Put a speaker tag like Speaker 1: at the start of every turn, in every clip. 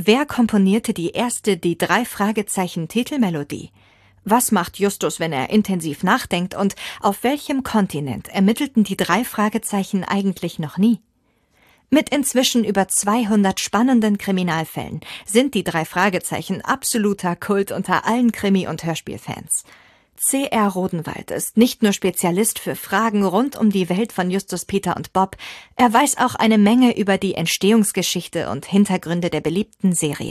Speaker 1: Wer komponierte die erste Die 3 Fragezeichen Titelmelodie? Was macht Justus, wenn er intensiv nachdenkt? Und auf welchem Kontinent ermittelten die 3 Fragezeichen eigentlich noch nie? Mit inzwischen über 200 spannenden Kriminalfällen sind die 3 Fragezeichen absoluter Kult unter allen Krimi- und Hörspielfans. C.R. Rodenwald ist nicht nur Spezialist für Fragen rund um die Welt von Justus, Peter und Bob, er weiß auch eine Menge über die Entstehungsgeschichte und Hintergründe der beliebten Serie.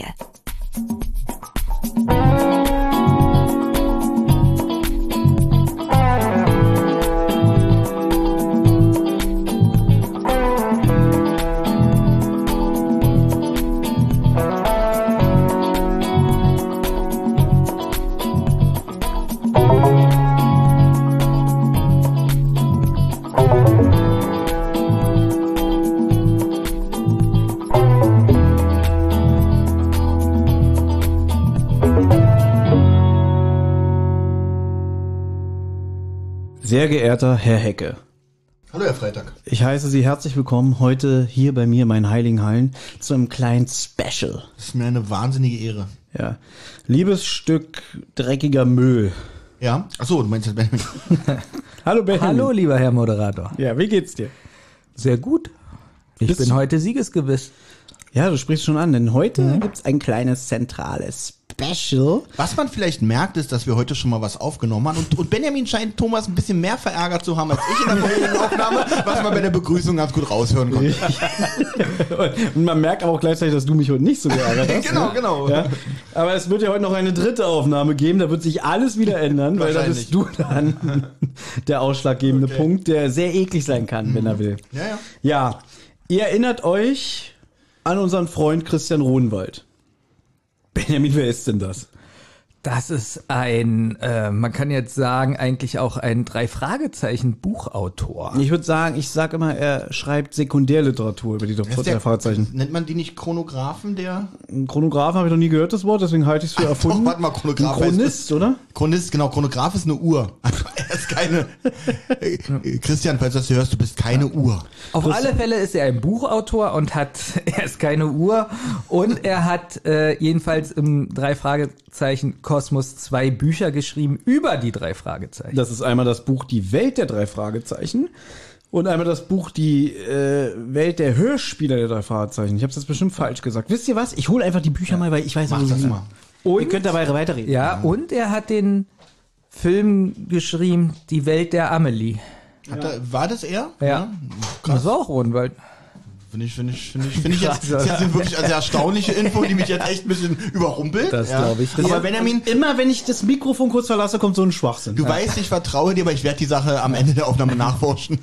Speaker 2: Sehr geehrter Herr Hecke.
Speaker 3: Hallo, Herr Freitag.
Speaker 2: Ich heiße Sie herzlich willkommen heute hier bei mir in meinen heiligen Hallen zu einem kleinen Special.
Speaker 3: Das ist mir eine wahnsinnige Ehre.
Speaker 2: Ja. Liebes Stück dreckiger Müll.
Speaker 3: Ja? Achso, du meinst jetzt Benjamin.
Speaker 2: Hallo Benjamin.
Speaker 4: Hallo, lieber Herr Moderator.
Speaker 2: Ja, wie geht's dir?
Speaker 4: Sehr gut. Ich bin heute siegesgewiss.
Speaker 2: Ja, du sprichst schon an, denn heute gibt's ein kleines zentrales Special.
Speaker 3: Was man vielleicht merkt, ist, dass wir heute schon mal was aufgenommen haben. Und Benjamin scheint Thomas ein bisschen mehr verärgert zu haben als ich in der vorherigen Aufnahme, was man bei der Begrüßung ganz gut raushören konnte.
Speaker 2: Und man merkt auch gleichzeitig, dass du mich heute nicht so geärgert hast.
Speaker 3: Genau.
Speaker 2: Ja? Aber es wird ja heute noch eine dritte Aufnahme geben, da wird sich alles wieder ändern, weil da bist du dann der ausschlaggebende Punkt, der sehr eklig sein kann, wenn er will.
Speaker 3: Ja.
Speaker 2: Ja, ihr erinnert euch an unseren Freund Christian Rodenwald. Benjamin, wer ist denn das?
Speaker 4: Das ist ein, man kann jetzt sagen, eigentlich auch ein 3-Fragezeichen-Buchautor.
Speaker 2: Ich würde sagen, ich sag immer, er schreibt Sekundärliteratur über die drei Fragezeichen.
Speaker 3: Nennt man die nicht Chronographen, der?
Speaker 2: Chronographen habe ich noch nie gehört, das Wort, deswegen halte ich es für erfunden.
Speaker 3: Doch, warte mal, Chronograph.
Speaker 2: Ein Chronist, oder?
Speaker 3: Chronist, genau, Chronograph ist eine Uhr. Er ist keine, Christian, falls du das hörst, du bist keine Uhr.
Speaker 4: Auf alle Fälle ist er ein Buchautor und er ist keine Uhr und er hat jedenfalls im 3-Fragezeichen Kosmos 2 Bücher geschrieben über die 3 Fragezeichen.
Speaker 2: Das ist einmal das Buch Die Welt der 3 Fragezeichen und einmal das Buch Die Welt der Hörspieler der 3 Fragezeichen. Ich habe es jetzt bestimmt falsch gesagt. Wisst ihr was? Ich hole einfach die Bücher mal, weil ich weiß,
Speaker 3: Mach das mal.
Speaker 2: Und ihr könnt dabei weiterreden.
Speaker 4: Ja, und er hat den Film geschrieben, Die Welt der Amelie.
Speaker 3: War das er?
Speaker 4: Ja. Das war auch Rodenwald.
Speaker 3: Finde ich jetzt, das sind wirklich eine sehr erstaunliche Info, die mich jetzt echt ein bisschen überrumpelt.
Speaker 4: Das glaube ich.
Speaker 3: Aber Benjamin,
Speaker 2: Immer wenn ich das Mikrofon kurz verlasse, kommt so ein Schwachsinn.
Speaker 3: du weißt, ich vertraue dir, aber ich werde die Sache am Ende der Aufnahme nachforschen.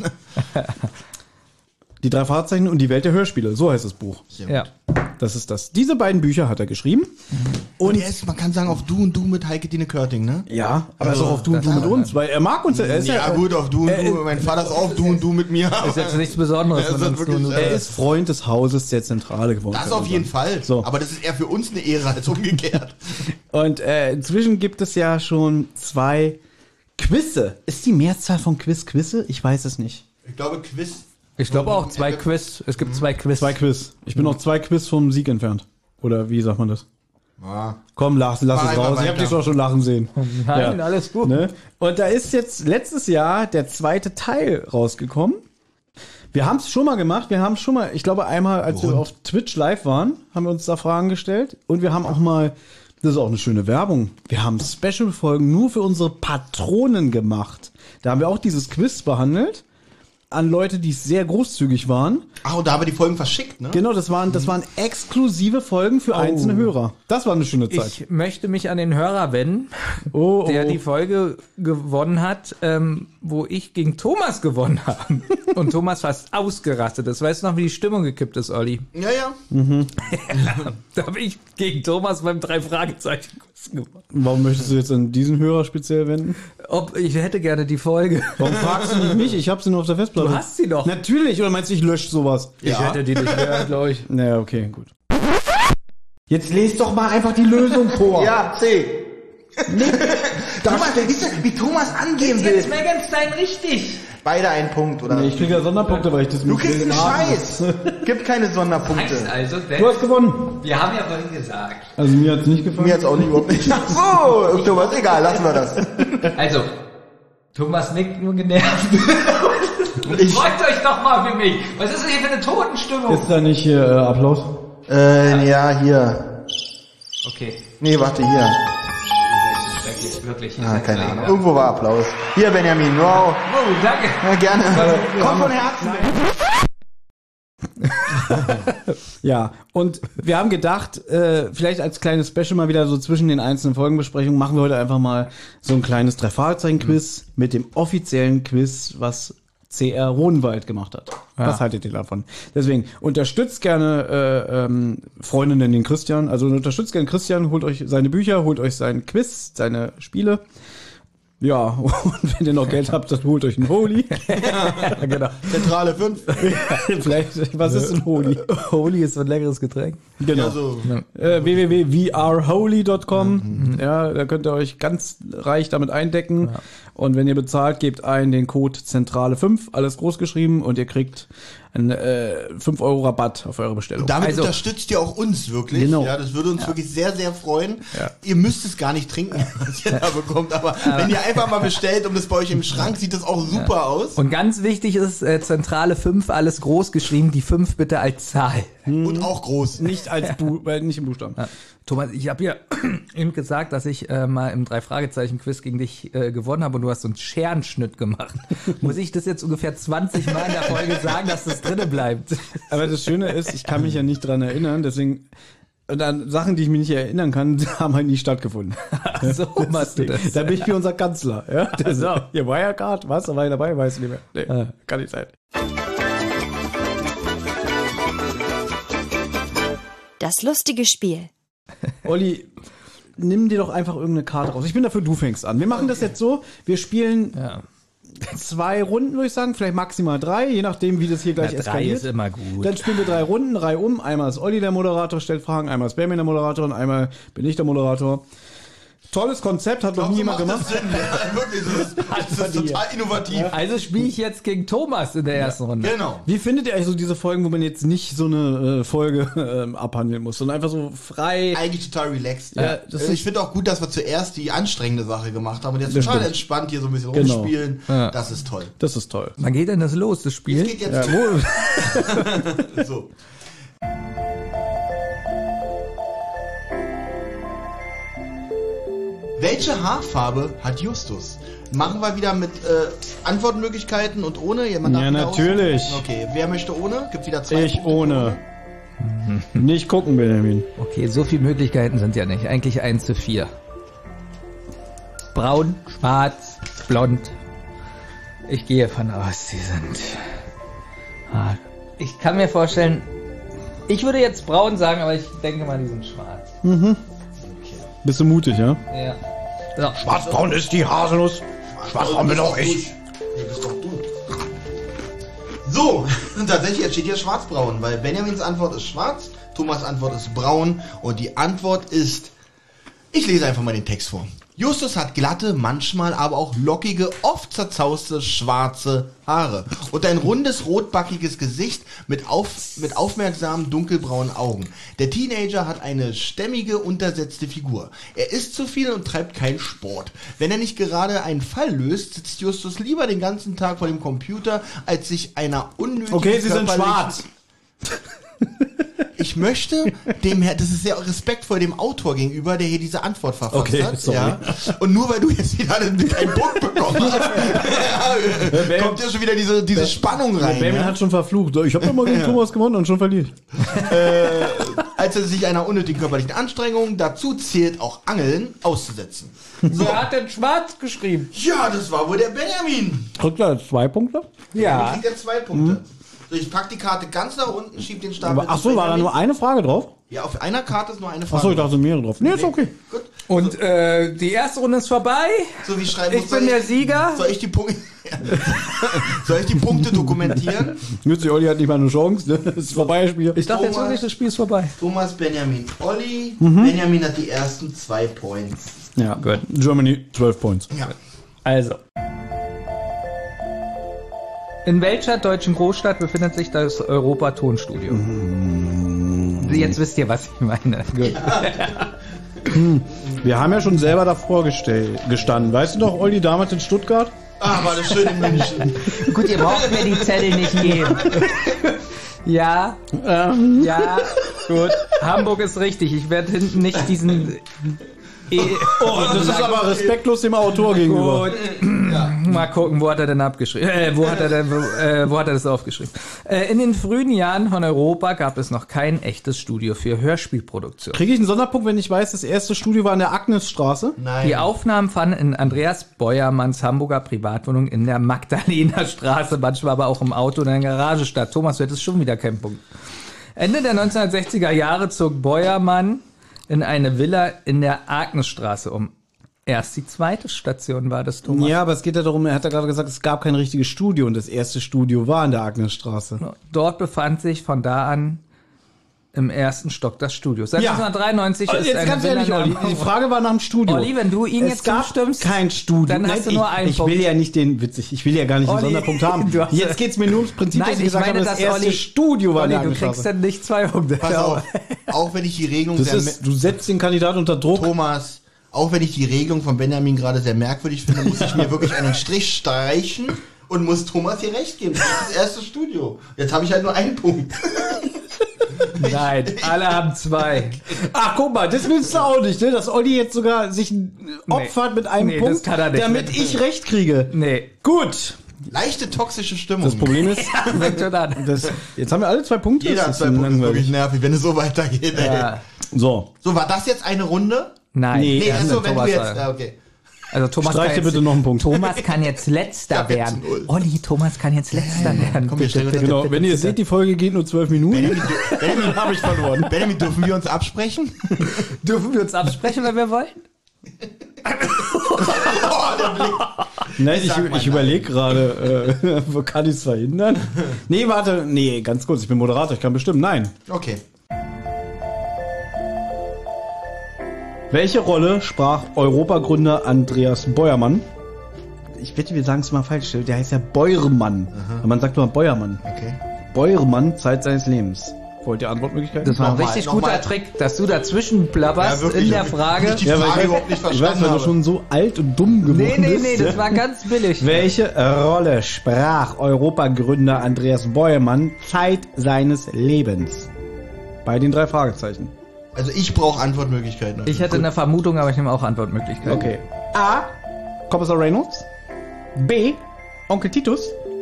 Speaker 2: Die 3 Fragezeichen und die Welt der Hörspiele, so heißt das Buch.
Speaker 4: Ja.
Speaker 2: Das ist das. Diese beiden Bücher hat er geschrieben.
Speaker 3: Und er ist, man kann sagen, auf Du und Du mit Heike-Dine Körting, ne?
Speaker 2: Ja, aber er ist auch auf Du und Du mit uns, weil er mag uns. Er ist
Speaker 3: Gut, auf Du und Du. Mein Vater ist auf Du und Du mit mir.
Speaker 4: Ist jetzt nichts Besonderes.
Speaker 3: Ja,
Speaker 4: von uns
Speaker 3: wirklich,
Speaker 4: nur.
Speaker 2: Er ist Freund des Hauses der Zentrale geworden.
Speaker 3: Das auf jeden Fall.
Speaker 2: So.
Speaker 3: Aber das ist eher für uns eine Ehre als umgekehrt.
Speaker 2: Und inzwischen gibt es ja schon 2 Quizze. Ist die Mehrzahl von Quizze? Ich weiß es nicht.
Speaker 3: Ich glaube, Quiz.
Speaker 4: Ich glaube auch 2 Quiz. Es gibt 2 Quiz.
Speaker 2: 2 Quiz. Ich bin noch 2 Quiz vom Sieg entfernt. Oder wie sagt man das?
Speaker 3: Ja.
Speaker 2: Komm, lass es
Speaker 3: Mach
Speaker 2: raus.
Speaker 3: einfach
Speaker 2: Ich hab
Speaker 3: weiter.
Speaker 2: dich doch schon lachen sehen.
Speaker 4: Nein, alles gut.
Speaker 2: Ne? Und da ist jetzt letztes Jahr der 2. Teil rausgekommen. Wir haben es schon mal gemacht. Wir haben schon mal, ich glaube einmal, als wir auf Twitch live waren, haben wir uns da Fragen gestellt. Und wir haben auch mal, das ist auch eine schöne Werbung, wir haben Special-Folgen nur für unsere Patronen gemacht. Da haben wir auch dieses Quiz behandelt. An Leute, die sehr großzügig waren.
Speaker 3: Ach, und da haben wir die Folgen verschickt, ne?
Speaker 2: Genau, das waren exklusive Folgen für einzelne Hörer. Das war eine schöne Zeit.
Speaker 4: Ich möchte mich an den Hörer wenden,
Speaker 2: Oh,
Speaker 4: der die Folge gewonnen hat, wo ich gegen Thomas gewonnen habe. Und Thomas fast ausgerastet ist. Weißt du noch, wie die Stimmung gekippt ist, Olli?
Speaker 3: Ja, ja.
Speaker 4: Da habe ich gegen Thomas beim 3-Fragezeichen-Quiz gewonnen.
Speaker 2: Warum möchtest du jetzt an diesen Hörer speziell wenden?
Speaker 4: Ich hätte gerne die Folge.
Speaker 2: Warum fragst du nicht mich? Ich hab sie nur auf der Festplatte.
Speaker 4: Du hast sie doch.
Speaker 2: Natürlich, oder meinst du, ich lösche sowas?
Speaker 4: Ich hätte die nicht mehr, glaube ich.
Speaker 2: Naja, okay, gut. Jetzt lest doch mal einfach die Lösung vor.
Speaker 3: Ja, C. Thomas, wie Thomas angehen will.
Speaker 4: Meganstein richtig.
Speaker 3: Beide einen Punkt, oder?
Speaker 2: Nee, ich kriege ja Sonderpunkte, weil ich das
Speaker 3: Du kriegst einen Scheiß. Gibt keine Sonderpunkte.
Speaker 4: Also,
Speaker 2: Du hast gewonnen.
Speaker 4: wir haben ja vorhin gesagt.
Speaker 2: Also mir hat's nicht gefallen.
Speaker 3: Mir hat's auch nicht überhaupt nicht. Ach so, Thomas, egal, lassen wir das.
Speaker 4: Also, Thomas nickt nur genervt.
Speaker 3: Ich-
Speaker 4: Freut euch doch mal für mich. Was ist denn hier für eine Totenstimmung?
Speaker 2: Ist da nicht Applaus?
Speaker 3: Ja, hier.
Speaker 4: Okay,
Speaker 3: Nee, warte, hier.
Speaker 4: schrecklich, wirklich.
Speaker 3: Ah, keine Ahnung. Irgendwo war Applaus. Hier, Benjamin, wow.
Speaker 4: Oh, danke.
Speaker 3: Ja, gerne. Kommt von Herzen.
Speaker 2: Ja, und wir haben gedacht, vielleicht als kleines Special mal wieder so zwischen den einzelnen Folgenbesprechungen machen wir heute einfach mal so ein kleines Drei-Fragezeichen-Quiz mit dem offiziellen Quiz, was CR Rodenwald gemacht hat. Was haltet ihr davon? Deswegen unterstützt gerne Freundinnen den Christian, also unterstützt gerne Christian, holt euch seine Bücher, holt euch sein Quiz, seine Spiele. Ja, und wenn ihr noch Geld habt, dann holt euch ein Holy. Ja, genau.
Speaker 3: Zentrale 5.
Speaker 2: Vielleicht, was ist ein Holy?
Speaker 4: Holy ist so ein leckeres Getränk.
Speaker 2: Genau.
Speaker 3: Also,
Speaker 2: www.vrholy.com. Ja, da könnt ihr euch ganz reich damit eindecken. Ja. Und wenn ihr bezahlt, gebt ein den Code Zentrale5, alles groß geschrieben, und ihr kriegt einen 5 € Rabatt auf eure Bestellung.
Speaker 3: damit unterstützt ihr auch uns wirklich.
Speaker 2: Genau.
Speaker 3: Ja, das würde uns wirklich sehr, sehr freuen.
Speaker 2: Ja.
Speaker 3: Ihr müsst es gar nicht trinken, was ihr da bekommt. Aber wenn ihr einfach mal bestellt und das bei euch im Schrank, sieht das auch super aus.
Speaker 4: Und ganz wichtig ist, Zentrale 5, alles groß geschrieben, die 5 bitte als Zahl.
Speaker 3: Und auch groß.
Speaker 2: Nicht als nicht im Buchstaben.
Speaker 4: Ja. Thomas, ich habe ja eben gesagt, dass ich mal im Drei-Fragezeichen-Quiz gegen dich gewonnen habe und du hast so einen Scherenschnitt gemacht. Muss ich das jetzt ungefähr 20 Mal in der Folge sagen, dass das drinne bleibt?
Speaker 2: Aber das Schöne ist, ich kann mich ja nicht dran erinnern, deswegen, und an Sachen, die ich mich nicht erinnern kann, haben halt nie stattgefunden.
Speaker 4: So machst du das.
Speaker 2: Da bin ich wie unser Kanzler. Ja? Der so, hier Wirecard, was? Da war ich dabei, weiß ich nicht mehr. Nee, kann nicht sein.
Speaker 1: Das lustige Spiel.
Speaker 2: Olli, nimm dir doch einfach irgendeine Karte raus. Ich bin dafür, du fängst an. Wir machen das jetzt so, wir spielen 2 Runden, würde ich sagen, vielleicht maximal 3, je nachdem, wie das hier gleich
Speaker 4: 3
Speaker 2: eskaliert.
Speaker 4: ist immer gut.
Speaker 2: Dann spielen wir 3 Runden, Reihe um. Einmal ist Olli der Moderator, stellt Fragen, einmal ist Benjamin der Moderator und einmal bin ich der Moderator. Tolles Konzept, hat noch nie jemand gemacht.
Speaker 3: Das Sinn. Ja, wirklich, das ist total innovativ.
Speaker 4: Also spiele ich jetzt gegen Thomas in der ersten Runde.
Speaker 3: Genau.
Speaker 2: Wie findet ihr eigentlich so diese Folgen, wo man jetzt nicht so eine Folge abhandeln muss, sondern einfach so frei?
Speaker 3: Eigentlich total relaxed.
Speaker 2: Ja, das
Speaker 3: Ich finde auch gut, dass wir zuerst die anstrengende Sache gemacht haben und jetzt
Speaker 2: Das
Speaker 3: total
Speaker 2: stimmt.
Speaker 3: entspannt hier so ein bisschen
Speaker 2: Genau.
Speaker 3: rumspielen.
Speaker 4: Ja.
Speaker 3: Das ist toll.
Speaker 2: Das ist toll.
Speaker 4: Wann geht denn das los, das
Speaker 3: Es
Speaker 4: Spiel?
Speaker 3: geht jetzt
Speaker 2: Ja,
Speaker 3: so. Welche Haarfarbe hat Justus? Machen wir wieder mit Antwortmöglichkeiten und ohne? Jemand darf
Speaker 2: Ja,
Speaker 3: wieder
Speaker 2: natürlich.
Speaker 3: aussuchen? Okay, wer möchte ohne? Gibt wieder 2
Speaker 2: Ich
Speaker 3: Punkte
Speaker 2: ohne. Nicht gucken, Benjamin.
Speaker 4: Okay, so viele Möglichkeiten sind ja nicht. Eigentlich 1:4. Braun, schwarz, blond. Ich gehe von aus, sie sind... Ich kann mir vorstellen, ich würde jetzt braun sagen, aber ich denke mal, die sind schwarz.
Speaker 2: Bist du mutig, ja?
Speaker 4: Ja. So.
Speaker 2: Schwarzbraun ist die Haselnuss. Schwarzbraun bin auch ich.
Speaker 3: Nee, bist doch du. So, und tatsächlich steht hier schwarzbraun, weil Benjamins Antwort ist schwarz, Thomas' Antwort ist braun und die Antwort ist... Ich lese einfach mal den Text vor. Justus hat glatte, manchmal aber auch lockige, oft zerzauste, schwarze Haare und ein rundes, rotbackiges Gesicht mit aufmerksamen, dunkelbraunen Augen. Der Teenager hat eine stämmige, untersetzte Figur. Er isst zu viel und treibt keinen Sport. Wenn er nicht gerade einen Fall löst, sitzt Justus lieber den ganzen Tag vor dem Computer, als sich einer unnötigen
Speaker 2: Okay, sie sind
Speaker 3: körperlichen-
Speaker 2: schwarz.
Speaker 3: Ich möchte dem Herr, das ist sehr respektvoll dem Autor gegenüber, der hier diese Antwort verfasst
Speaker 2: Okay,
Speaker 3: hat.
Speaker 2: sorry.
Speaker 3: Ja. Und nur weil du jetzt wieder einen Punkt bekommen hast, kommt ja schon wieder diese Spannung rein.
Speaker 2: Benjamin
Speaker 3: Ja?
Speaker 2: hat schon verflucht. Ich habe immer gegen Thomas gewonnen und schon verliert.
Speaker 3: Als er sich einer unnötigen körperlichen Anstrengung, dazu zählt auch Angeln, auszusetzen.
Speaker 4: Wer hat denn schwarz geschrieben?
Speaker 3: Ja, das war wohl der Benjamin.
Speaker 2: Kriegt er 2 Punkte?
Speaker 3: Ja. Kriegt er 2 Punkte. So, ich pack die Karte ganz nach unten, schieb den Stapel.
Speaker 2: Ach so, war da nur eine Frage drauf?
Speaker 3: Ja, auf einer Karte ist nur eine Frage.
Speaker 2: Ach so, ich dachte mehrere drauf. Nee, ist okay.
Speaker 3: Gut.
Speaker 4: Und die erste Runde ist vorbei.
Speaker 3: So wie schreiben
Speaker 4: Ich bin der Sieger.
Speaker 3: Soll ich die Punkte dokumentieren?
Speaker 2: Nützlich, Olli hat nicht mal eine Chance. Ne? Das ist vorbei, das Spiel.
Speaker 4: Ich dachte jetzt
Speaker 3: Thomas.
Speaker 4: wirklich, das Spiel ist vorbei.
Speaker 3: Thomas, Benjamin, Olli. Benjamin hat die ersten 2 Points.
Speaker 2: Ja, gut. Germany 12 Points.
Speaker 3: Ja.
Speaker 4: Also. In welcher deutschen Großstadt befindet sich das Europa-Tonstudio? Jetzt wisst ihr, was ich meine. Gut.
Speaker 2: Wir haben ja schon selber davor gestanden. Weißt du noch, Olli, damals in Stuttgart?
Speaker 3: Ah, war das schön in München.
Speaker 4: Gut, ihr braucht mir die Zettel nicht geben. Ja, ja, gut. Hamburg ist richtig. Ich werde hinten nicht diesen...
Speaker 2: das ist aber respektlos dem Autor gegenüber.
Speaker 4: Mal gucken, wo hat er denn abgeschrieben? Wo hat er das aufgeschrieben? In den frühen Jahren von Europa gab es noch kein echtes Studio für Hörspielproduktion.
Speaker 2: Kriege ich einen Sonderpunkt, wenn ich weiß, das erste Studio war in der Agnesstraße?
Speaker 3: Nein.
Speaker 4: Die Aufnahmen fanden in Andreas Beuermanns Hamburger Privatwohnung in der Magdalener Straße, manchmal aber auch im Auto oder in der Garage statt. Thomas, du hättest schon wieder keinen Punkt. Ende der 1960er Jahre zog Beuermann in eine Villa in der Agnesstraße um. Erst die zweite Station war das, Thomas.
Speaker 2: Ja, aber es geht ja darum, er hat ja gerade gesagt, es gab kein richtiges Studio und das erste Studio war in der Agnesstraße.
Speaker 4: Dort befand sich von da an im ersten Stock das Studio. Seit
Speaker 2: Ja.
Speaker 4: 1993 ist
Speaker 2: Jetzt
Speaker 4: eine
Speaker 2: ganz ehrlich,
Speaker 4: Villa
Speaker 2: Olli, die Frage war nach dem Studio.
Speaker 4: Olli, wenn du ihn
Speaker 2: Es
Speaker 4: jetzt
Speaker 2: gab
Speaker 4: zustimmst,
Speaker 2: kein Studio.
Speaker 4: dann hast du nur einen
Speaker 2: ich
Speaker 4: Punkt.
Speaker 2: will ja nicht ich will ja gar nicht einen
Speaker 4: Olli,
Speaker 2: Sonderpunkt haben.
Speaker 4: du hast-
Speaker 2: Jetzt geht's mir nur ums Prinzip,
Speaker 4: Nein,
Speaker 2: dass ich
Speaker 4: ich
Speaker 2: gesagt
Speaker 4: meine,
Speaker 2: habe, das
Speaker 4: dass
Speaker 2: erste
Speaker 4: Olli-
Speaker 2: Studio war in
Speaker 4: Olli,
Speaker 2: der
Speaker 4: du kriegst
Speaker 2: Agnesstraße.
Speaker 4: dann nicht 2 Punkte.
Speaker 3: Pass auf, auch wenn ich die Regelung
Speaker 2: Du setzt den Kandidaten unter Druck.
Speaker 3: Thomas, auch wenn ich die Regelung von Benjamin gerade sehr merkwürdig finde, muss ich mir wirklich einen Strich streichen und muss Thomas hier recht geben. Das ist das erste Studio. Jetzt habe ich halt nur einen Punkt.
Speaker 4: Nein, alle haben 2.
Speaker 2: Ach, guck mal, das willst du auch nicht, ne? Dass Olli jetzt sogar sich opfert mit einem
Speaker 4: Nee,
Speaker 2: Punkt,
Speaker 4: das kann er nicht.
Speaker 2: damit ich recht kriege.
Speaker 4: Nee,
Speaker 2: Gut.
Speaker 3: Leichte toxische Stimmung.
Speaker 2: Das Problem ist,
Speaker 4: fängt schon an.
Speaker 2: jetzt haben wir alle 2 Punkte.
Speaker 3: Jeder hat
Speaker 2: Das
Speaker 3: 2
Speaker 2: ist
Speaker 3: Punkte. Das ist
Speaker 2: langweilig.
Speaker 3: wirklich nervig, wenn es so weitergeht. Ey.
Speaker 4: Ja.
Speaker 2: So,
Speaker 3: So, war das jetzt eine Runde?
Speaker 4: Nein.
Speaker 2: Nee,
Speaker 3: Nee, achso, wenn du
Speaker 4: Thomas
Speaker 3: jetzt...
Speaker 4: sagen.
Speaker 3: Okay.
Speaker 4: Also Thomas
Speaker 2: streich
Speaker 4: kann
Speaker 2: dir bitte
Speaker 4: jetzt,
Speaker 2: noch einen Punkt.
Speaker 4: Thomas kann jetzt letzter
Speaker 3: hab jetzt
Speaker 4: werden.
Speaker 3: 0.
Speaker 4: Olli, Thomas kann jetzt letzter werden.
Speaker 3: Komm, wir stellen uns
Speaker 2: Genau, wenn ihr seht, die Folge geht nur 12 Minuten.
Speaker 3: Benjamin,
Speaker 2: habe ich verloren.
Speaker 3: Benjamin, dürfen wir uns absprechen?
Speaker 4: Dürfen wir uns absprechen, wenn wir wollen?
Speaker 2: Nein,
Speaker 3: Sag mal
Speaker 2: ich überlege gerade, wo kann ich es verhindern? Nee, warte, nee, ganz kurz, ich bin Moderator, ich kann bestimmen. Nein.
Speaker 3: Okay.
Speaker 2: Welche Rolle sprach Europagründer Andreas Beuermann? Ich wette, wir sagen es mal falsch, der heißt ja Beuermann. Aber man sagt nur Beuermann.
Speaker 3: Okay.
Speaker 2: Beuermann, Zeit seines Lebens. Wollt ihr Antwortmöglichkeiten?
Speaker 4: Das war ein
Speaker 3: Nochmal,
Speaker 4: richtig
Speaker 3: nochmal.
Speaker 4: guter Trick, dass du dazwischen plapperst
Speaker 3: Ja, wirklich,
Speaker 4: in der
Speaker 3: wirklich.
Speaker 4: Frage.
Speaker 3: Die Frage überhaupt nicht
Speaker 2: ich weiß,
Speaker 3: verstanden
Speaker 2: weil du
Speaker 3: habe.
Speaker 2: schon so alt und dumm geworden
Speaker 4: Nee,
Speaker 2: bist.
Speaker 4: das war ganz billig.
Speaker 2: Welche Rolle sprach Europagründer Andreas Beuermann Zeit seines Lebens? Bei den 3 Fragezeichen.
Speaker 3: Also ich brauche Antwortmöglichkeiten.
Speaker 4: Ich hätte eine Vermutung, aber ich nehme auch Antwortmöglichkeiten.
Speaker 2: Okay. A. Kommissar Reynolds. B. Onkel Titus.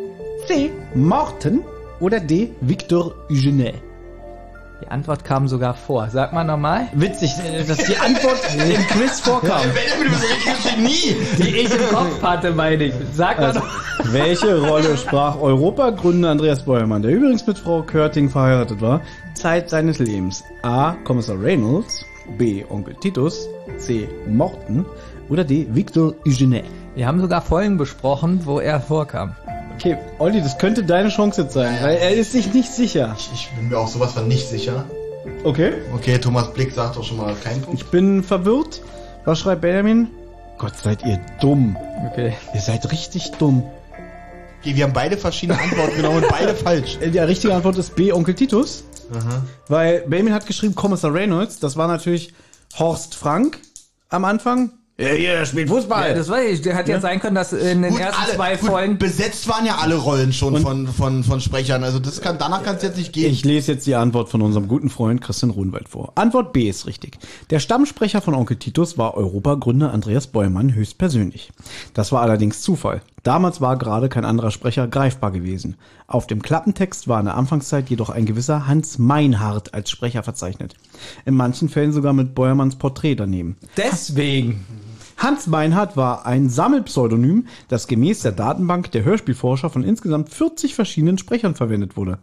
Speaker 2: C. Morten. Oder D. Victor Eugene.
Speaker 4: Die Antwort kam sogar vor. Sag mal nochmal.
Speaker 2: Witzig, dass die Antwort im Quiz vorkam.
Speaker 3: Benjamin, du bist ein richtiges Genie.
Speaker 4: Die ich im Kopf hatte, meine ich. Sag mal noch.
Speaker 2: Welche Rolle sprach Europagründer Andreas Beuermann, der übrigens mit Frau Körting verheiratet war, Zeit seines Lebens? A. Kommissar Reynolds. B. Onkel Titus. C. Morten. Oder D. Victor Eugene.
Speaker 4: Wir haben sogar Folgen besprochen, wo er vorkam.
Speaker 2: Okay, Olli, das könnte deine Chance jetzt sein, weil er ist sich nicht sicher.
Speaker 3: Ich bin mir auch sowas von nicht sicher.
Speaker 2: Okay.
Speaker 3: Okay, Thomas Blick sagt doch schon mal keinen Punkt.
Speaker 2: Ich bin verwirrt. Was schreibt Benjamin? Gott, seid ihr dumm.
Speaker 4: Okay.
Speaker 2: Ihr seid richtig dumm.
Speaker 3: Okay, wir haben beide verschiedene Antworten genommen und beide falsch.
Speaker 2: Die richtige Antwort ist B. Onkel Titus. Weil Benjamin hat geschrieben Kommissar Reynolds. Das war natürlich Horst Frank am Anfang. Ja, spielt Fußball.
Speaker 4: Ja, das weiß ich. Der hat ja sein können, dass in den ersten 2 Folgen...
Speaker 3: besetzt waren ja alle Rollen schon von Sprechern. Also das kann, danach kann es jetzt nicht gehen.
Speaker 2: Ich lese jetzt die Antwort von unserem guten Freund Christian Rohnwald vor. Antwort B ist richtig. Der Stammsprecher von Onkel Titus war Europagründer Andreas Beuermann höchstpersönlich. Das war allerdings Zufall. Damals war gerade kein anderer Sprecher greifbar gewesen. Auf dem Klappentext war in der Anfangszeit jedoch ein gewisser Hans Meinhardt als Sprecher verzeichnet. In manchen Fällen sogar mit Beuermanns Porträt daneben.
Speaker 4: Deswegen.
Speaker 2: Hans Meinhardt war ein Sammelpseudonym, das gemäß der Datenbank der Hörspielforscher von insgesamt 40 verschiedenen Sprechern verwendet wurde.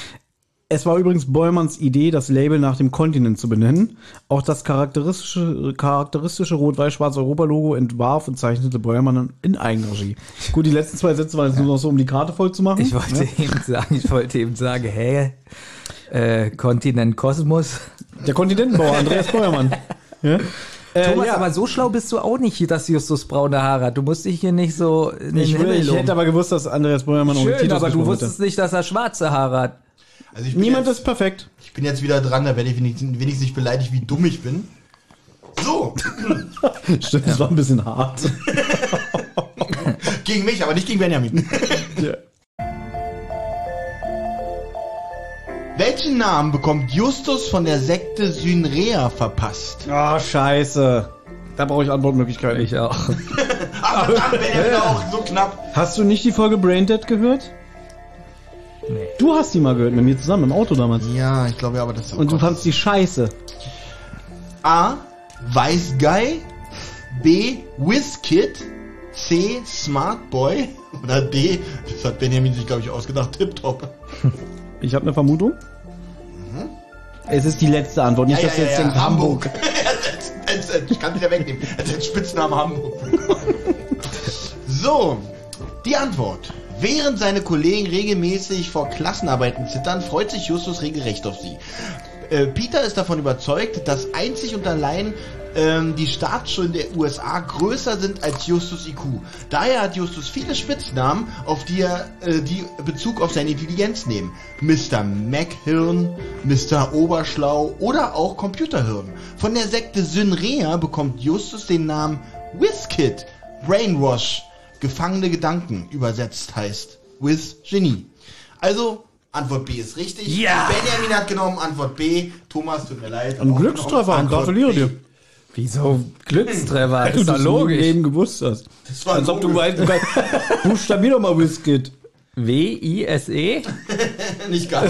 Speaker 2: Es war übrigens Beuermanns Idee, das Label nach dem Kontinent zu benennen. Auch das charakteristische Rot-Weiß-Schwarz-Europa-Logo entwarf und zeichnete Beuermann in Eigenregie. Gut, die letzten 2 Sätze waren jetzt nur noch so, um die Karte voll zu machen.
Speaker 4: Ich wollte eben sagen, Kontinent Kosmos.
Speaker 2: Der Kontinentenbauer, Andreas Beuermann. Ja?
Speaker 4: Thomas,
Speaker 2: ja.
Speaker 4: aber so schlau bist du auch nicht, dass Justus braune Haare hat. Du musst dich hier nicht so in den
Speaker 2: Ich
Speaker 4: Himmel loben.
Speaker 2: hätte aber gewusst, dass Andreas Breuermann
Speaker 4: Schön,
Speaker 2: Titus
Speaker 4: aber du
Speaker 2: gesprochen
Speaker 4: wusstest nicht, dass er schwarze Haare hat.
Speaker 3: Also ich bin
Speaker 2: Niemand
Speaker 3: jetzt,
Speaker 2: ist perfekt.
Speaker 3: Ich bin jetzt wieder dran, da werde ich wenigstens nicht beleidigt, wie dumm ich bin. So,
Speaker 2: Stimmt, das war ein bisschen hart.
Speaker 3: gegen mich, aber nicht gegen Benjamin.
Speaker 2: Ja.
Speaker 3: Welchen Namen bekommt Justus von der Sekte Synrea verpasst?
Speaker 2: Oh, scheiße. Da brauche ich Antwortmöglichkeiten.
Speaker 4: Ich auch.
Speaker 3: Ach, verdammt, Benjamin auch, so knapp.
Speaker 2: Hast du nicht die Folge Braindead gehört?
Speaker 4: Nee.
Speaker 2: Du hast die mal gehört, mit mir zusammen im Auto damals.
Speaker 3: Ja, ich glaube aber, das ist...
Speaker 2: Und du fandst die scheiße.
Speaker 3: A. Weißguy. B. Whiskid. C. Smart Boy. Oder D. Das hat Benjamin sich, glaube ich, ausgedacht. Tipptopp.
Speaker 2: Ich habe eine Vermutung. Es ist die letzte Antwort, nicht, dass du jetzt denkst, Hamburg.
Speaker 3: Ich kann wieder wegnehmen. Er hat den Spitznamen Hamburg. So, die Antwort. Während seine Kollegen regelmäßig vor Klassenarbeiten zittern, freut sich Justus regelrecht auf sie. Peter ist davon überzeugt, dass einzig und allein die Staatsschulden der USA größer sind als Justus IQ. Daher hat Justus viele Spitznamen, auf die er die Bezug auf seine Intelligenz nehmen. Mr. Mac-Hirn, Mr. Oberschlau oder auch Computerhirn. Von der Sekte Synrea bekommt Justus den Namen Whiskid, Brainwash, gefangene Gedanken, übersetzt heißt With Genie. Also, Antwort B ist richtig.
Speaker 4: Ja!
Speaker 3: Benjamin hat genommen, Antwort B. Thomas, tut mir leid.
Speaker 2: Ein Glückstreffer, gratuliere dir.
Speaker 4: Wieso Glückstreffer? Das ist doch
Speaker 2: das
Speaker 4: logisch.
Speaker 2: eben gewusst hast.
Speaker 3: Das war
Speaker 2: Als ob du
Speaker 3: logisch.
Speaker 2: weißt, buchstabier doch mal Whiskid.
Speaker 4: W-I-S-E?
Speaker 3: Nicht ganz.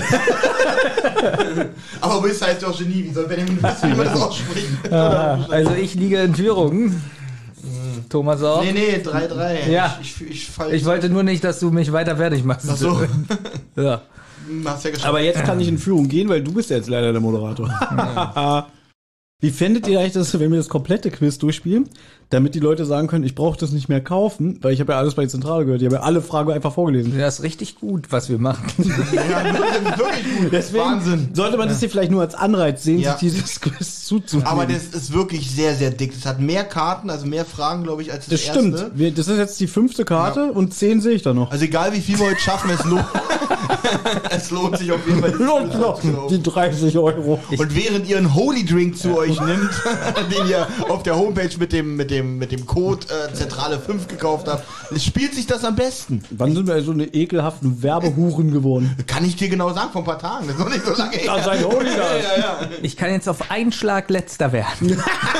Speaker 3: Aber Wiss heißt ja auch Genie. Wie soll Benjamin wissen, wie man das ausspricht?
Speaker 4: Also ich liege in Führung. Thomas auch?
Speaker 3: Nee, 3-3.
Speaker 4: Ja.
Speaker 3: Ich fall.
Speaker 4: Ich wollte nur nicht, dass du mich weiter fertig machst.
Speaker 3: Ach so.
Speaker 4: Ja.
Speaker 3: Hast ja geschafft.
Speaker 2: Aber jetzt kann ich in Führung gehen, weil du bist ja jetzt leider der Moderator. Wie fändet ihr eigentlich das, wenn wir das komplette Quiz durchspielen, damit die Leute sagen können, ich brauche das nicht mehr kaufen, weil ich habe ja alles bei der Zentrale gehört, ich habe ja alle Fragen einfach vorgelesen.
Speaker 4: Das ist richtig gut, was wir machen.
Speaker 3: ja, wirklich gut.
Speaker 2: Deswegen
Speaker 3: Wahnsinn.
Speaker 2: sollte man das hier vielleicht nur als Anreiz sehen,
Speaker 3: Ja.
Speaker 2: sich dieses Quiz zuzunehmen.
Speaker 3: Aber das ist wirklich sehr, sehr dick. Das hat mehr Karten, also mehr Fragen, glaube ich, als das
Speaker 2: das
Speaker 3: erste.
Speaker 2: stimmt. Das ist jetzt die 5. Karte und 10 sehe ich da noch.
Speaker 3: Also egal, wie viel wir heute schaffen, es lohnt sich auf jeden Fall.
Speaker 2: Lohnt noch die 30 Euro.
Speaker 3: Und während ihr einen Holy Drink zu euch nimmt, den ihr auf der Homepage mit dem Code Zentrale 5 gekauft habt, spielt sich das am besten.
Speaker 2: Wann sind wir so eine ekelhaften Werbehuren geworden?
Speaker 3: Kann ich dir genau sagen, vor ein paar Tagen. Das ist noch nicht so lange her.
Speaker 2: Das ist ein Holy
Speaker 3: Ja.
Speaker 4: Ich kann jetzt auf einen Schlag letzter werden.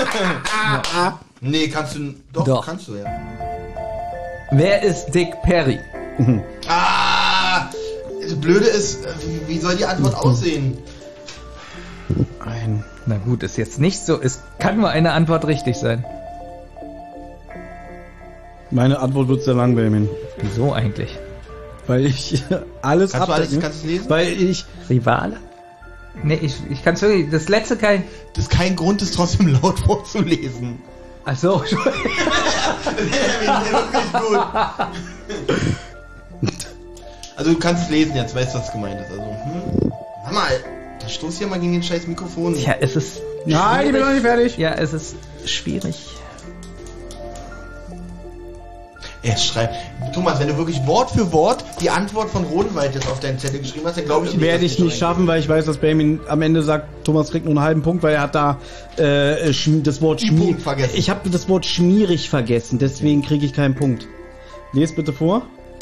Speaker 3: Nee, kannst du. Doch, kannst du ja.
Speaker 4: Wer ist Dick Perry?
Speaker 3: Das Blöde ist, wie soll die Antwort aussehen?
Speaker 4: Na gut, ist jetzt nicht so. Es kann nur eine Antwort richtig sein.
Speaker 2: Meine Antwort wird sehr lang, Benjamin.
Speaker 4: Wieso eigentlich?
Speaker 2: Weil ich alles
Speaker 3: Kannst du alles,
Speaker 2: abdecke.
Speaker 3: kannst du es lesen?
Speaker 2: Weil ich...
Speaker 4: Rivale? Nee, ich kann es wirklich. Das letzte kein.
Speaker 3: Das ist kein Grund, es trotzdem laut vorzulesen.
Speaker 4: Ach so,
Speaker 3: Wirklich gut. Also du kannst es lesen jetzt, weißt du, was gemeint ist. Also, Sag mal, da stoß hier mal gegen den scheiß Mikrofon.
Speaker 4: ja, es ist.
Speaker 2: Nein, ich bin noch nicht fertig.
Speaker 4: Ja, es ist schwierig.
Speaker 3: Er schreibt. Thomas, wenn du wirklich Wort für Wort die Antwort von Rodenwald jetzt auf deinen Zettel geschrieben hast, dann glaube ich
Speaker 2: Werde ich nicht schaffen, weil ich weiß, dass Benjamin am Ende sagt, Thomas kriegt nur einen halben Punkt, weil er hat da das Wort
Speaker 3: Punkt vergessen.
Speaker 2: Ich habe das Wort schmierig vergessen, deswegen kriege ich keinen Punkt. Lies bitte vor.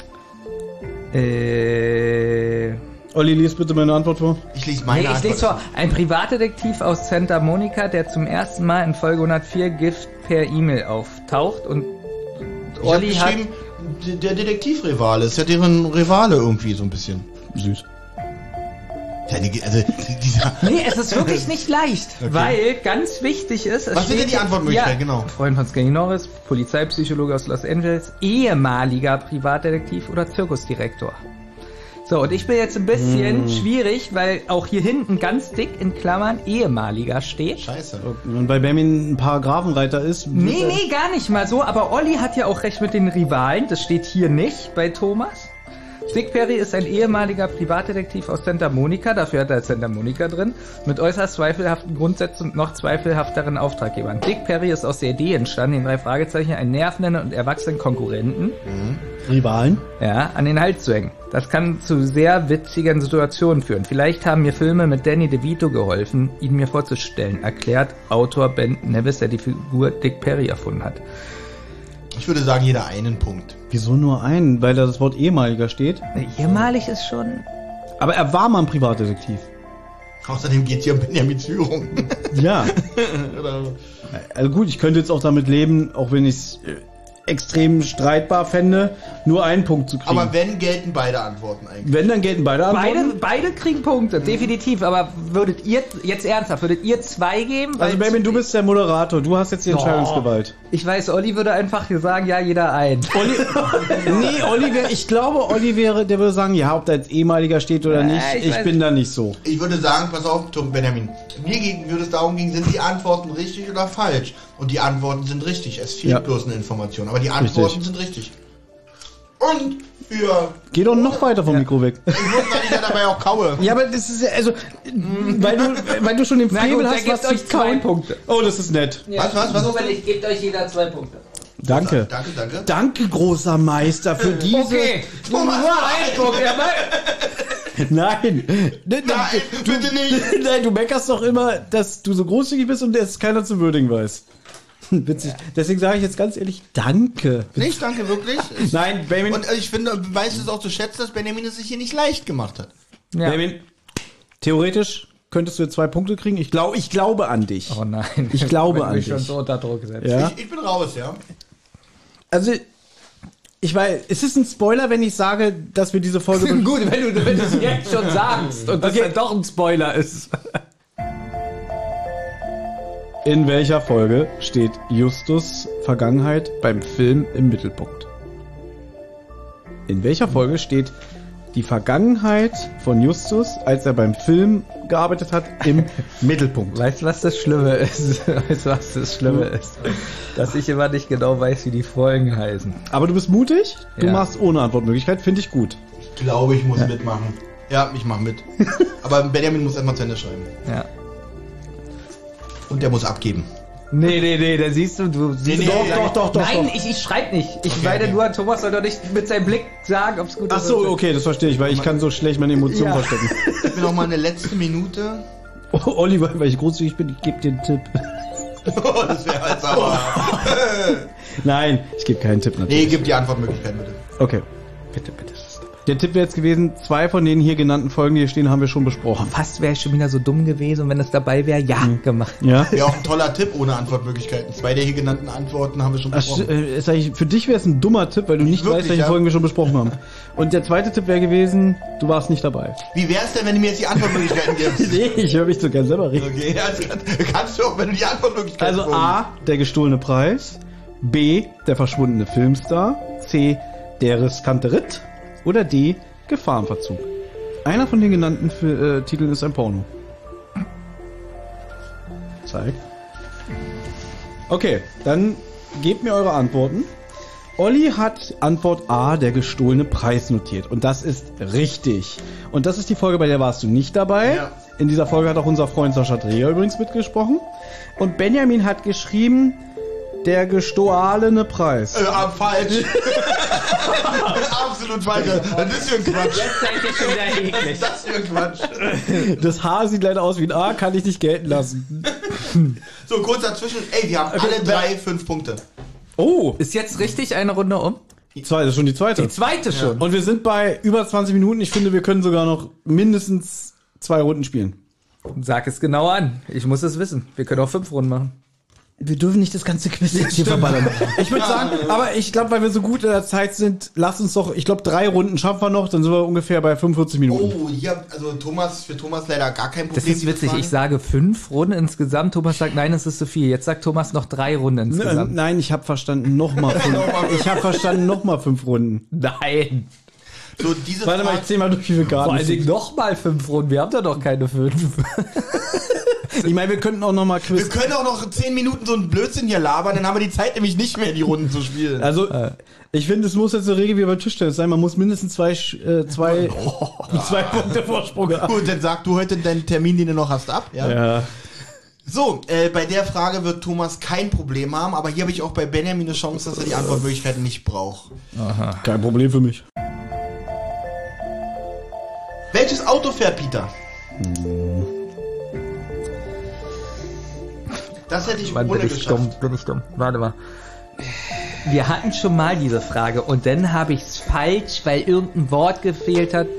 Speaker 2: Olli, lies bitte meine Antwort vor.
Speaker 3: Ich lese meine
Speaker 4: Nee, ich
Speaker 3: Antwort.
Speaker 4: lese vor. Ein Privatdetektiv aus Santa Monica, der zum ersten Mal in Folge 104 Gift per E-Mail auftaucht und
Speaker 3: Ich hab
Speaker 4: Olli hat.
Speaker 3: geschrieben, der Detektivrivale. Ist ja deren Rivale irgendwie so ein bisschen.
Speaker 2: Süß.
Speaker 3: Ja, also, dieser...
Speaker 4: Nee, es ist wirklich nicht leicht, weil ganz wichtig ist. Es
Speaker 3: Was sind denn die Antwortmöglichkeiten, genau?
Speaker 4: Freund von Skinny Norris, Polizeipsychologe aus Los Angeles, ehemaliger Privatdetektiv oder Zirkusdirektor. So, und ich bin jetzt ein bisschen schwierig, weil auch hier hinten ganz dick in Klammern ehemaliger steht.
Speaker 3: Scheiße.
Speaker 2: Und bei Benjamin ein Paragraphenreiter ist...
Speaker 4: Nee, gar nicht mal so, aber Olli hat ja auch recht mit den Rivalen, das steht hier nicht bei Thomas. Dick Perry ist ein ehemaliger Privatdetektiv aus Santa Monica, dafür hat er Santa Monica drin, mit äußerst zweifelhaften Grundsätzen und noch zweifelhafteren Auftraggebern. Dick Perry ist aus der Idee entstanden, den 3 Fragezeichen einen nervenden und erwachsenen Konkurrenten
Speaker 2: Rivalen.
Speaker 4: an den Hals zu hängen. Das kann zu sehr witzigen Situationen führen. Vielleicht haben mir Filme mit Danny DeVito geholfen, ihn mir vorzustellen, erklärt Autor Ben Nevis, der die Figur Dick Perry erfunden hat.
Speaker 3: Ich würde sagen, jeder einen Punkt.
Speaker 2: Wieso nur einen? Weil da das Wort ehemaliger steht.
Speaker 4: Ehemalig ist schon...
Speaker 2: Aber er war mal ein Privatdetektiv.
Speaker 3: Außerdem geht es hier um Benjamins Führung.
Speaker 2: Ja.
Speaker 3: Oder-
Speaker 2: Also gut, ich könnte jetzt auch damit leben, auch wenn ich es extrem streitbar fände, nur einen Punkt zu kriegen.
Speaker 3: Aber wenn, gelten beide Antworten eigentlich.
Speaker 2: Wenn, dann gelten beide Antworten.
Speaker 4: Beide kriegen Punkte, definitiv. Aber würdet ihr, jetzt ernsthaft, würdet ihr 2 geben?
Speaker 2: Also Benjamin, du bist der Moderator, du hast jetzt die Entscheidungsgewalt.
Speaker 4: Ich weiß, Olli würde einfach sagen, ja, jeder ein.
Speaker 2: Olli wäre, ich glaube, Olli wäre, der würde sagen, ja, ob da jetzt ehemaliger steht oder nicht,
Speaker 4: ich
Speaker 2: ich
Speaker 4: weiß
Speaker 2: bin da nicht so.
Speaker 3: Ich würde sagen, pass auf, Benjamin. Würde es darum gehen, sind die Antworten richtig oder falsch? Und die Antworten sind richtig. Es fehlt bloß eine Information. Aber die Antworten sind richtig. Und für...
Speaker 2: Geh doch noch weiter vom Mikro weg.
Speaker 3: Ich wusste, dass ich ja dabei auch kaue.
Speaker 2: Ja, aber das ist ja, also, weil du schon den Faible hast, was
Speaker 4: euch 2 Punkte.
Speaker 2: Oh, das ist nett.
Speaker 3: Was?
Speaker 4: Ich gebe euch jeder 2 Punkte.
Speaker 2: Danke.
Speaker 3: Danke.
Speaker 2: Danke, großer Meister, für diese...
Speaker 4: Okay,
Speaker 3: Thomas,
Speaker 4: nur ein Punkt.
Speaker 2: Nein.
Speaker 3: Nein, bitte nicht.
Speaker 2: Nein, du meckerst doch immer, dass du so großzügig bist und es keiner zu würdigen weiß. Witzig. Deswegen sage ich jetzt ganz ehrlich, danke.
Speaker 3: Nicht, danke, wirklich.
Speaker 2: Nein, Benjamin.
Speaker 3: Und ich finde, weißt du es auch zu schätzen, dass Benjamin es sich hier nicht leicht gemacht hat.
Speaker 4: Ja.
Speaker 2: Benjamin, theoretisch könntest du jetzt 2 Punkte kriegen. Ich glaube an dich.
Speaker 4: Oh nein.
Speaker 2: Ich glaube an
Speaker 4: mich schon
Speaker 2: dich.
Speaker 4: so unter Druck gesetzt.
Speaker 2: Ja?
Speaker 3: Ich bin raus, ja.
Speaker 2: Also, ich weiß, es ist ein Spoiler, wenn ich sage, dass wir diese Folge...
Speaker 4: Gut, wenn du es jetzt schon sagst und das dann doch ein Spoiler ist.
Speaker 2: In welcher Folge steht Justus' Vergangenheit beim Film im Mittelpunkt? In welcher Folge steht die Vergangenheit von Justus, als er beim Film gearbeitet hat, im Mittelpunkt?
Speaker 4: Weißt du, was das Schlimme ist? Dass ich immer nicht genau weiß, wie die Folgen heißen.
Speaker 2: Aber du bist mutig, du
Speaker 4: Ja.
Speaker 2: machst ohne Antwortmöglichkeit, finde ich gut.
Speaker 3: Ich glaube, ich muss mitmachen. Ja, ich mache mit. Aber Benjamin muss erstmal zu Ende schreiben.
Speaker 4: Ja.
Speaker 3: Und der muss abgeben.
Speaker 4: Nee, da siehst du siehst
Speaker 3: Nee,
Speaker 2: doch.
Speaker 4: Nein, ich schreibe nicht. Ich meine
Speaker 3: okay.
Speaker 4: nur, Thomas soll doch nicht mit seinem Blick sagen, ob es gut
Speaker 2: Ach
Speaker 4: ist.
Speaker 2: so,
Speaker 4: oder nicht.
Speaker 2: okay, das verstehe ich, weil ich kann so schlecht meine Emotionen
Speaker 4: Ja.
Speaker 2: verstecken.
Speaker 3: Ich bin noch mal eine letzte Minute.
Speaker 2: Oh, Oliver, weil ich großzügig bin, ich gebe dir einen Tipp.
Speaker 3: Oh, das wäre halt sauer.
Speaker 2: Nein, ich gebe keinen Tipp natürlich.
Speaker 3: Nee, gib die Antwortmöglichkeiten bitte.
Speaker 2: Okay. Bitte. Der Tipp wäre jetzt gewesen, 2 von den hier genannten Folgen, die hier stehen, haben wir schon besprochen.
Speaker 4: Fast wäre ich schon wieder so dumm gewesen und wenn es dabei wäre, ja, gemacht.
Speaker 2: Ja?
Speaker 3: Wäre auch ein toller Tipp ohne Antwortmöglichkeiten. 2 der hier genannten Antworten haben wir schon besprochen.
Speaker 2: Für dich wäre es ein dummer Tipp, weil du nicht
Speaker 3: Wirklich,
Speaker 2: weißt, welche
Speaker 3: ja?
Speaker 2: Folgen wir schon besprochen haben. Und der zweite Tipp wäre gewesen, du warst nicht dabei.
Speaker 3: Wie wär's denn, wenn du mir jetzt die Antwortmöglichkeiten gibst?
Speaker 2: Nee, ich höre mich so gern selber reden.
Speaker 3: Okay, also kannst du auch, wenn du die Antwortmöglichkeiten
Speaker 2: Also A, der gestohlene Preis. B, der verschwundene Filmstar. C, der riskante Ritt. Oder D, Gefahrenverzug. Einer von den genannten Titeln ist ein Porno. Zeig. Okay, dann gebt mir eure Antworten. Olli hat Antwort A, der gestohlene Preis, notiert. Und das ist richtig. Und das ist die Folge, bei der warst du nicht dabei.
Speaker 3: Ja.
Speaker 2: In dieser Folge hat auch unser Freund Sascha Dreher übrigens mitgesprochen. Und Benjamin hat geschrieben, der gestohlene Preis.
Speaker 3: Falsch. Absolut falsch. Was ist für ein Quatsch?
Speaker 4: Seid ihr schon wieder eklig.
Speaker 3: Was ist das für ein Quatsch?
Speaker 2: Das H sieht leider aus wie ein A, kann ich nicht gelten lassen.
Speaker 3: So, kurz dazwischen. Ey, wir haben alle 3 5 Punkte.
Speaker 2: Oh,
Speaker 4: Ist jetzt richtig eine Runde um?
Speaker 2: das ist schon die zweite.
Speaker 4: Die zweite schon.
Speaker 2: Und wir sind bei über 20 Minuten. Ich finde, wir können sogar noch mindestens 2 Runden spielen.
Speaker 4: Sag es genau an. Ich muss es wissen. Wir können auch 5 Runden machen.
Speaker 2: Wir dürfen nicht das ganze Quiz jetzt hier verballern. Ich würde sagen, aber ich glaube, weil wir so gut in der Zeit sind, lass uns doch, ich glaube, 3 Runden schaffen wir noch, dann sind wir ungefähr bei 45 Minuten.
Speaker 3: Oh, hier, also für Thomas leider gar kein Problem.
Speaker 4: Das ist
Speaker 3: diese
Speaker 4: witzig.
Speaker 3: Fragen.
Speaker 4: Ich sage 5 Runden insgesamt. Thomas sagt, nein, es ist zu viel. Jetzt sagt Thomas noch 3 Runden insgesamt.
Speaker 2: Nein, ich habe verstanden, nochmal 5. Ich habe verstanden, nochmal 5 Runden.
Speaker 4: Nein.
Speaker 3: So, diese
Speaker 2: Warte mal, ich zähl mal durch, wie viele Karten
Speaker 4: Vor allen
Speaker 2: es
Speaker 4: Dingen
Speaker 2: sind.
Speaker 4: nochmal 5 Runden. Wir haben da doch keine 5.
Speaker 2: Ich meine, wir könnten auch noch mal
Speaker 3: Wir
Speaker 2: Quiz.
Speaker 3: können auch noch 10 Minuten so einen Blödsinn hier labern, dann haben wir die Zeit nämlich nicht mehr, die Runden zu spielen.
Speaker 2: Also, ich finde, es muss jetzt eine Regel wie beim Tischtennis sein. Man muss mindestens zwei Punkte Vorsprung haben.
Speaker 3: Gut, dann sag du heute deinen Termin, den du noch hast, ab. Ja.
Speaker 2: Ja.
Speaker 3: So, bei der Frage wird Thomas kein Problem haben, aber hier habe ich auch bei Benjamin eine Chance, dass er die Antwortmöglichkeiten nicht braucht.
Speaker 2: Kein Problem für mich.
Speaker 3: Welches Auto fährt Peter? Das hätte ich
Speaker 4: Mann,
Speaker 3: ohne
Speaker 4: bin ich
Speaker 3: geschafft.
Speaker 4: dumm. Warte mal. Wir hatten schon mal diese Frage und dann habe ich es falsch, weil irgendein Wort gefehlt hat.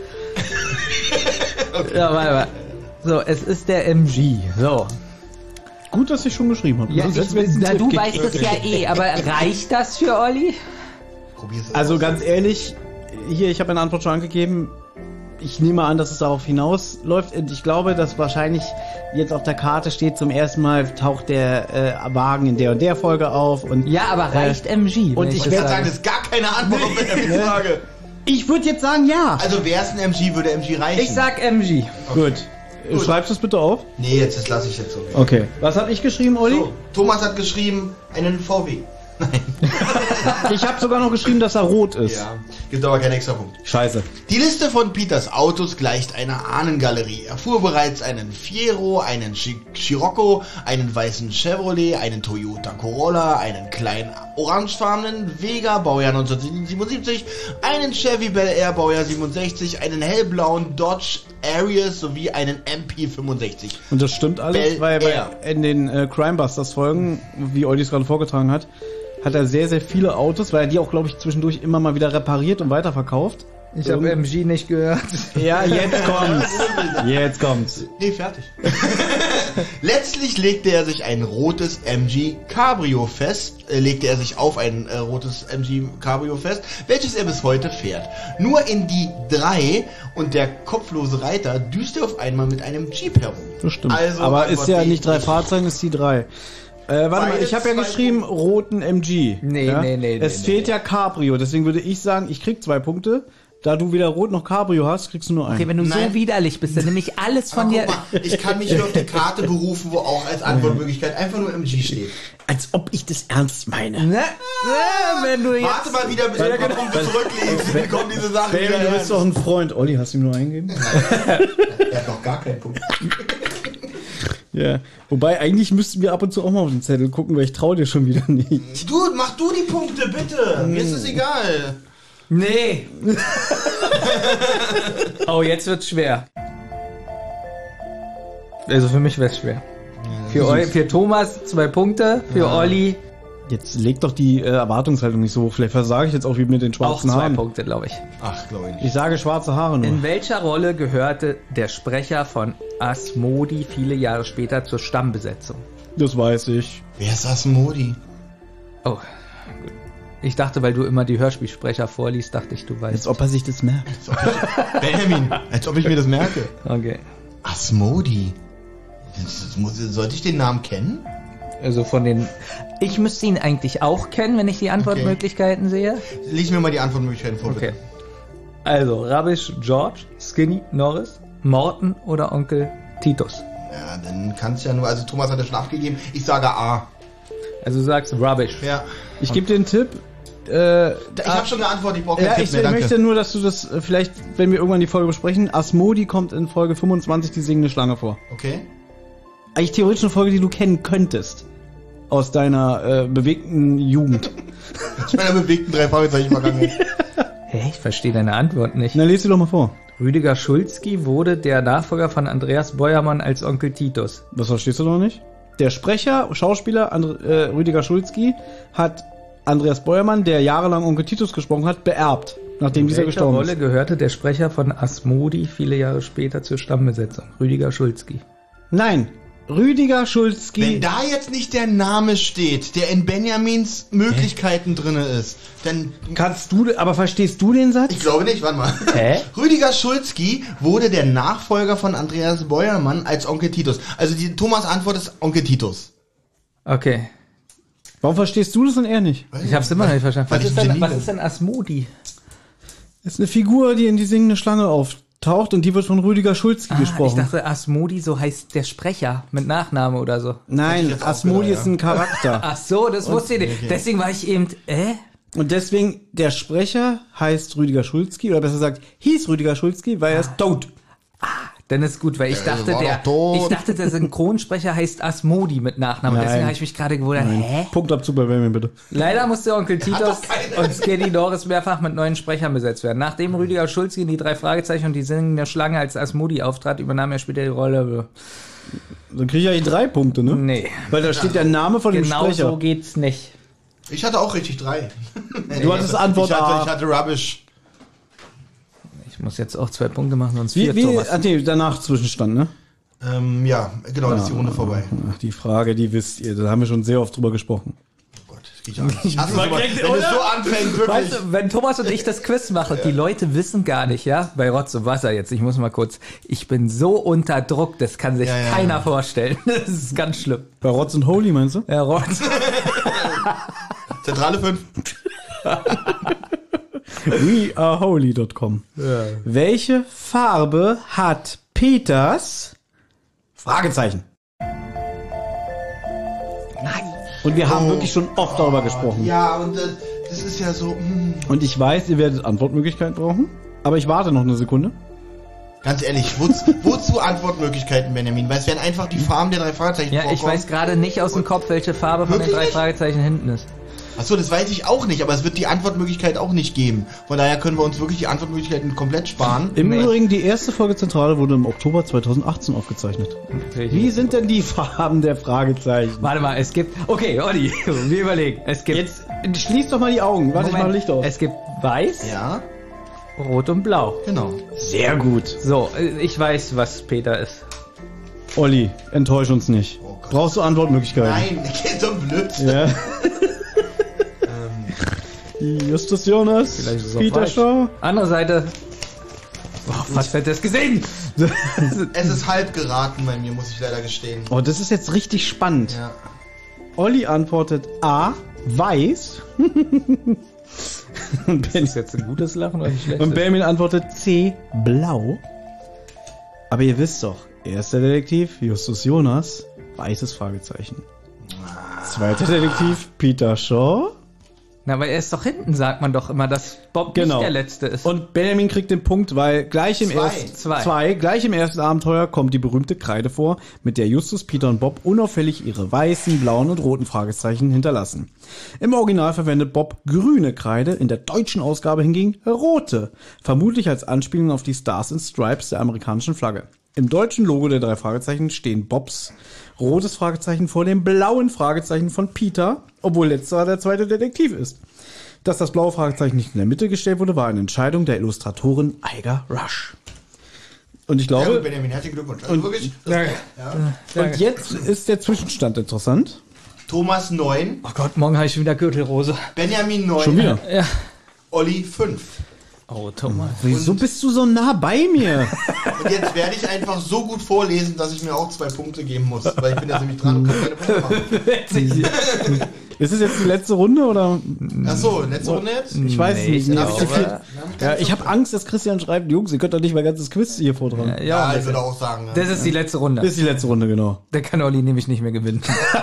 Speaker 4: Ja, warte mal. So, es ist der MG. So.
Speaker 2: Gut, dass ich schon geschrieben habe.
Speaker 4: Ja,
Speaker 2: Sonst hätten wir jetzt einen Tipp
Speaker 4: du
Speaker 2: gekriegt.
Speaker 4: weißt es ja eh, aber reicht das für Olli?
Speaker 3: Probier's
Speaker 2: Also
Speaker 3: aus.
Speaker 2: ganz ehrlich, hier, ich habe eine Antwort schon angegeben. Ich nehme an, dass es darauf hinausläuft. Und ich glaube, dass wahrscheinlich jetzt auf der Karte steht, zum ersten Mal taucht der Wagen in der und der Folge auf. Und
Speaker 4: Ja, aber reicht MG? wenn
Speaker 2: und ich
Speaker 3: Ich
Speaker 2: werd
Speaker 3: würde sagen, das ist gar keine Antwort auf die Frage.
Speaker 2: ich würde jetzt sagen, ja.
Speaker 3: Also wäre es ein MG, würde MG reichen.
Speaker 4: Ich sag MG.
Speaker 2: Gut. Schreibst du es bitte auf?
Speaker 3: Nee, jetzt das lasse ich jetzt so.
Speaker 2: Okay. Was habe ich geschrieben, Olli?
Speaker 3: So, Thomas hat geschrieben, einen VW.
Speaker 2: Ich habe sogar noch geschrieben, dass er rot ist.
Speaker 3: Ja, gibt aber keinen extra Punkt.
Speaker 2: Scheiße.
Speaker 3: Die Liste von Peters Autos gleicht einer Ahnengalerie. Er fuhr bereits einen Fiero, einen Scirocco, einen weißen Chevrolet, einen Toyota Corolla, einen kleinen orangefarbenen Vega, Baujahr 1977, einen Chevy Bel Air, Baujahr 67, einen hellblauen Dodge Arias sowie einen MP65.
Speaker 2: Und das stimmt alles,
Speaker 3: Bel
Speaker 2: weil
Speaker 3: Air.
Speaker 2: in den Crimebusters Folgen, wie Olli es gerade vorgetragen hat, hat er sehr, sehr viele Autos, weil er die auch, glaube ich, zwischendurch immer mal wieder repariert und weiterverkauft.
Speaker 4: Ich habe MG nicht gehört.
Speaker 2: Ja, jetzt kommt's. Jetzt kommt's.
Speaker 3: Nee, fertig. Letztlich legte er sich ein rotes MG Cabrio fest, auf ein rotes MG Cabrio fest, welches er bis heute fährt. Nur in die 3 und der kopflose Reiter düst er auf einmal mit einem Jeep herum.
Speaker 2: Das stimmt.
Speaker 3: Also,
Speaker 2: aber ist ja
Speaker 3: Antwort
Speaker 2: nicht 3
Speaker 3: B.
Speaker 2: Fahrzeugen, ist die 3. Warte mal,
Speaker 3: Beide
Speaker 2: ich habe ja
Speaker 3: zwei
Speaker 2: geschrieben roten MG.
Speaker 4: Nee,
Speaker 2: ja?
Speaker 4: nee.
Speaker 2: Es fehlt ja Cabrio, deswegen würde ich sagen, ich krieg 2 Punkte. Da du weder rot noch Cabrio hast, kriegst du nur einen.
Speaker 4: Okay, wenn du
Speaker 3: Nein.
Speaker 4: so widerlich bist, dann nehme ich alles von
Speaker 3: Aber
Speaker 4: dir.
Speaker 3: guck mal, ich kann mich hier auf die Karte berufen, wo auch als Antwortmöglichkeit einfach nur MG steht.
Speaker 2: Als ob ich das ernst meine.
Speaker 4: Wenn du jetzt.
Speaker 3: Warte mal wieder, bis du ein paar Punkte zurücklegst. Dann kommen diese Sachen
Speaker 2: Baby,
Speaker 3: wieder
Speaker 2: du
Speaker 3: her.
Speaker 2: bist doch ein Freund. Olli, hast du ihm nur eingegeben?
Speaker 3: Er hat noch gar keinen Punkt.
Speaker 2: Ja. Wobei, eigentlich müssten wir ab und zu auch mal auf den Zettel gucken, weil ich traue dir schon wieder nicht.
Speaker 3: Du, mach du die Punkte, bitte. Mir ist es egal.
Speaker 4: Nee. Oh, jetzt wird's schwer. Also für mich wär's schwer. Für Thomas 2 Punkte, für Olli
Speaker 2: Jetzt leg doch die Erwartungshaltung nicht so hoch. Vielleicht versage ich jetzt auch wie mit den
Speaker 4: auch
Speaker 2: schwarzen
Speaker 4: 2
Speaker 2: Haaren.
Speaker 4: Punkte, glaube ich.
Speaker 3: Ach, glaube ich nicht.
Speaker 2: Ich sage schwarze Haare nur.
Speaker 4: In welcher Rolle gehörte der Sprecher von Asmodi viele Jahre später zur Stammbesetzung?
Speaker 2: Das weiß ich.
Speaker 3: Wer ist Asmodi?
Speaker 4: Oh, gut. Ich dachte, weil du immer die Hörspielsprecher vorliest, dachte ich, du weißt.
Speaker 2: Als ob er sich das merkt.
Speaker 3: Benjamin, als ob ich mir das merke.
Speaker 4: Okay.
Speaker 3: Asmodi. Sollte ich den Namen kennen?
Speaker 4: Also von den... Ich müsste ihn eigentlich auch kennen, wenn ich die Antwortmöglichkeiten sehe.
Speaker 3: Lies mir mal die Antwortmöglichkeiten vor,
Speaker 4: Okay.
Speaker 3: bitte.
Speaker 4: Also, Rubbish George, Skinny Norris, Morton oder Onkel Titus?
Speaker 3: Ja, dann kann es ja nur... Also Thomas hat ja schon abgegeben. Ich sage A.
Speaker 4: Also du sagst Rubbish.
Speaker 3: Ja.
Speaker 2: Ich gebe dir einen Tipp.
Speaker 3: Ich habe schon geantwortet, ich brauche keinen
Speaker 2: Ja,
Speaker 3: Tipp
Speaker 2: ich
Speaker 3: mehr, danke.
Speaker 2: möchte nur, dass du das vielleicht, wenn wir irgendwann die Folge besprechen, Asmodi kommt in Folge 25 die singende Schlange vor.
Speaker 3: Okay.
Speaker 2: Eigentlich theoretisch eine Folge, die du kennen könntest. Aus deiner bewegten Jugend.
Speaker 3: Aus meiner bewegten 3 Fragezeichen vergangen.
Speaker 4: Hä, ich verstehe deine Antwort nicht.
Speaker 2: Na, lese sie doch mal vor.
Speaker 4: Rüdiger Schulzki wurde der Nachfolger von Andreas Beuermann als Onkel Titus.
Speaker 2: Das verstehst du doch nicht? Der Sprecher, Schauspieler Rüdiger Schulzki hat Andreas Beuermann, der jahrelang Onkel Titus gesprochen hat, beerbt, nachdem dieser
Speaker 4: Welcher
Speaker 2: gestorben
Speaker 4: Rolle
Speaker 2: ist.
Speaker 4: gehörte der Sprecher von Asmodi viele Jahre später zur Stammbesetzung? Rüdiger Schulzki.
Speaker 2: Nein, Rüdiger Schulzki.
Speaker 3: Wenn da jetzt nicht der Name steht, der in Benjamins Möglichkeiten drinne ist, dann...
Speaker 2: Kannst du, aber verstehst du den Satz?
Speaker 3: Ich glaube nicht, warte mal.
Speaker 4: Hä?
Speaker 3: Rüdiger Schulzki wurde der Nachfolger von Andreas Beuermann als Onkel Titus. Also die Thomas Antwort ist Onkel Titus.
Speaker 4: Okay.
Speaker 2: Warum verstehst du das und er nicht?
Speaker 4: Ich hab's immer noch nicht verstanden.
Speaker 3: Weil ich ein Genie
Speaker 4: Was
Speaker 3: bin.
Speaker 4: ist denn Asmodi?
Speaker 2: Das ist eine Figur, die in die singende Schlange auftaucht. auftaucht und die wird von Rüdiger Schulzki
Speaker 4: Ich
Speaker 2: gesprochen.
Speaker 4: dachte, Asmodi, so heißt der Sprecher mit Nachname oder so.
Speaker 2: Nein, Asmodi ist ein Charakter.
Speaker 4: Ach so, das wusste ich nicht.
Speaker 3: okay.
Speaker 4: Deswegen war ich eben,
Speaker 2: Und deswegen, der Sprecher heißt Rüdiger Schulzki, oder besser gesagt, hieß Rüdiger Schulzki, weil er ist tot.
Speaker 4: Dann ist gut, weil ich dachte,
Speaker 3: war doch tot.
Speaker 4: der Synchronsprecher heißt Asmodi mit Nachnamen.
Speaker 2: Nein.
Speaker 4: Deswegen habe ich mich gerade gewundert, hä?
Speaker 2: Punktabzug bei Benjamin, bitte.
Speaker 4: Leider musste Onkel Titus
Speaker 3: doch keine.
Speaker 4: und Skady Norris mehrfach mit neuen Sprechern besetzt werden. Nachdem Rüdiger Schulzki in die 3 Fragezeichen und die singende Schlange als Asmodi auftrat, übernahm er später die Rolle.
Speaker 2: Dann kriege ich eigentlich 3 Punkte, ne?
Speaker 4: Nee,
Speaker 2: Weil da steht der Name von dem
Speaker 4: genau
Speaker 2: Sprecher.
Speaker 4: so geht's nicht.
Speaker 3: Ich hatte auch richtig 3.
Speaker 2: Du hattest Antwort
Speaker 3: ich
Speaker 2: A.
Speaker 3: hatte Rubbish.
Speaker 4: Ich muss jetzt auch 2 Punkte machen, sonst
Speaker 2: Wie,
Speaker 4: 4
Speaker 2: wie,
Speaker 4: Thomas.
Speaker 2: nee, danach Zwischenstand, ne?
Speaker 3: Ja, genau, dann ist die Runde vorbei.
Speaker 2: Ach, die Frage, die wisst ihr, da haben wir schon sehr oft drüber gesprochen.
Speaker 3: Oh Gott, das geht ja nicht. Ich hasse sowas, wenn es so anfängt, wirklich.
Speaker 4: Weißt du, wenn Thomas und ich das Quiz machen, die Leute wissen gar nicht, ja, bei Rotz und Wasser jetzt, ich muss mal kurz, ich bin so unter Druck, das kann sich
Speaker 3: Ja.
Speaker 4: keiner vorstellen. Das ist ganz schlimm.
Speaker 2: Bei Rotz und Holy, meinst du?
Speaker 4: Ja, Rotz.
Speaker 3: Zentrale 5.
Speaker 2: weareholy.com. Welche Farbe hat Peters? Fragezeichen. Nein. Und wir haben wirklich schon oft darüber gesprochen.
Speaker 3: Ja, und das ist ja so.
Speaker 2: Und ich weiß, ihr werdet Antwortmöglichkeiten brauchen. Aber ich warte noch eine Sekunde.
Speaker 3: Ganz ehrlich, wozu Antwortmöglichkeiten, Benjamin? Weil es werden einfach die Farben der 3 Fragezeichen
Speaker 4: Ja, ich weiß gerade nicht aus dem Kopf, welche Farbe von den
Speaker 3: Wirklich
Speaker 4: 3
Speaker 3: nicht?
Speaker 4: Fragezeichen hinten ist.
Speaker 3: Achso, das weiß ich auch nicht, aber es wird die Antwortmöglichkeit auch nicht geben. Von daher können wir uns wirklich die Antwortmöglichkeiten komplett sparen.
Speaker 2: Im Übrigen, die erste Folge Zentrale wurde im Oktober 2018 aufgezeichnet. Wie sind denn die Farben der Fragezeichen?
Speaker 4: Warte mal, es gibt. Okay, Olli, wir überlegen. Es gibt.
Speaker 2: Jetzt schließ doch mal die Augen. Warte, ich mach Licht aus.
Speaker 4: Es gibt Weiß,
Speaker 3: Ja,
Speaker 4: Rot und Blau.
Speaker 3: genau.
Speaker 2: Sehr gut.
Speaker 4: So, ich weiß, was Peter ist.
Speaker 2: Olli, enttäusch uns nicht.
Speaker 3: Oh Gott.
Speaker 2: Brauchst du Antwortmöglichkeiten?
Speaker 3: Nein, geht so blöd.
Speaker 2: Ja. Justus Jonas,
Speaker 4: Vielleicht ist es auch
Speaker 2: Peter
Speaker 4: falsch.
Speaker 2: Shaw.
Speaker 4: Andere Seite. Boah, fast hätte es gesehen.
Speaker 3: Es ist halb geraten bei mir, muss ich leider gestehen.
Speaker 2: Oh, das ist jetzt richtig spannend.
Speaker 3: Ja.
Speaker 2: Olli antwortet A, weiß. Und
Speaker 4: Ist das jetzt ein gutes Lachen oder ein schlechtes?
Speaker 2: Und Benjamin antwortet C, blau. Aber ihr wisst doch, erster Detektiv, Justus Jonas, weißes Fragezeichen. Zweiter Detektiv, Peter Shaw.
Speaker 4: Na, aber er ist doch hinten, sagt man doch immer, dass Bob
Speaker 2: Genau.
Speaker 4: nicht der Letzte ist.
Speaker 2: Und Benjamin kriegt den Punkt, weil gleich im,
Speaker 3: Zwei.
Speaker 2: gleich im ersten Abenteuer kommt die berühmte Kreide vor, mit der Justus, Peter und Bob unauffällig ihre weißen, blauen und roten Fragezeichen hinterlassen. Im Original verwendet Bob grüne Kreide, in der deutschen Ausgabe hingegen rote, vermutlich als Anspielung auf die Stars and Stripes der amerikanischen Flagge. Im deutschen Logo der 3 Fragezeichen stehen Bobs rotes Fragezeichen vor dem blauen Fragezeichen von Peter, obwohl letzterer der zweite Detektiv ist. Dass das blaue Fragezeichen nicht in der Mitte gestellt wurde, war eine Entscheidung der Illustratorin Eiger Rush. Und ich
Speaker 3: Ja, gut,
Speaker 2: glaube,
Speaker 3: Benjamin, herzlichen Glückwunsch. Also wirklich,
Speaker 2: und jetzt ist der Zwischenstand interessant.
Speaker 3: Thomas 9,
Speaker 4: Oh Gott, morgen habe ich wieder Gürtelrose.
Speaker 3: Benjamin 9,
Speaker 2: Schon wieder.
Speaker 4: Ja.
Speaker 3: Olli 5.
Speaker 4: Oh, Thomas.
Speaker 2: Wieso bist du so nah bei mir?
Speaker 3: Und jetzt werde ich einfach so gut vorlesen, dass ich mir auch 2 Punkte geben muss, weil ich bin jetzt nämlich dran und kann keine Punkte machen.
Speaker 2: Ist es jetzt die letzte Runde oder?
Speaker 3: Achso, letzte Runde jetzt?
Speaker 2: Ich weiß es nicht.
Speaker 3: Dann
Speaker 2: Nee,
Speaker 3: hab ich
Speaker 2: zu
Speaker 3: doch
Speaker 2: viel.
Speaker 3: keine-
Speaker 2: Ja, ich habe Angst, dass Christian schreibt, Jungs, ihr könnt doch nicht mein ganzes Quiz hier vortragen.
Speaker 3: Ja, ich würde auch sagen.
Speaker 4: Das ist die letzte Runde.
Speaker 2: Das ist die letzte Runde, genau.
Speaker 4: Da kann Olli nämlich nicht mehr gewinnen.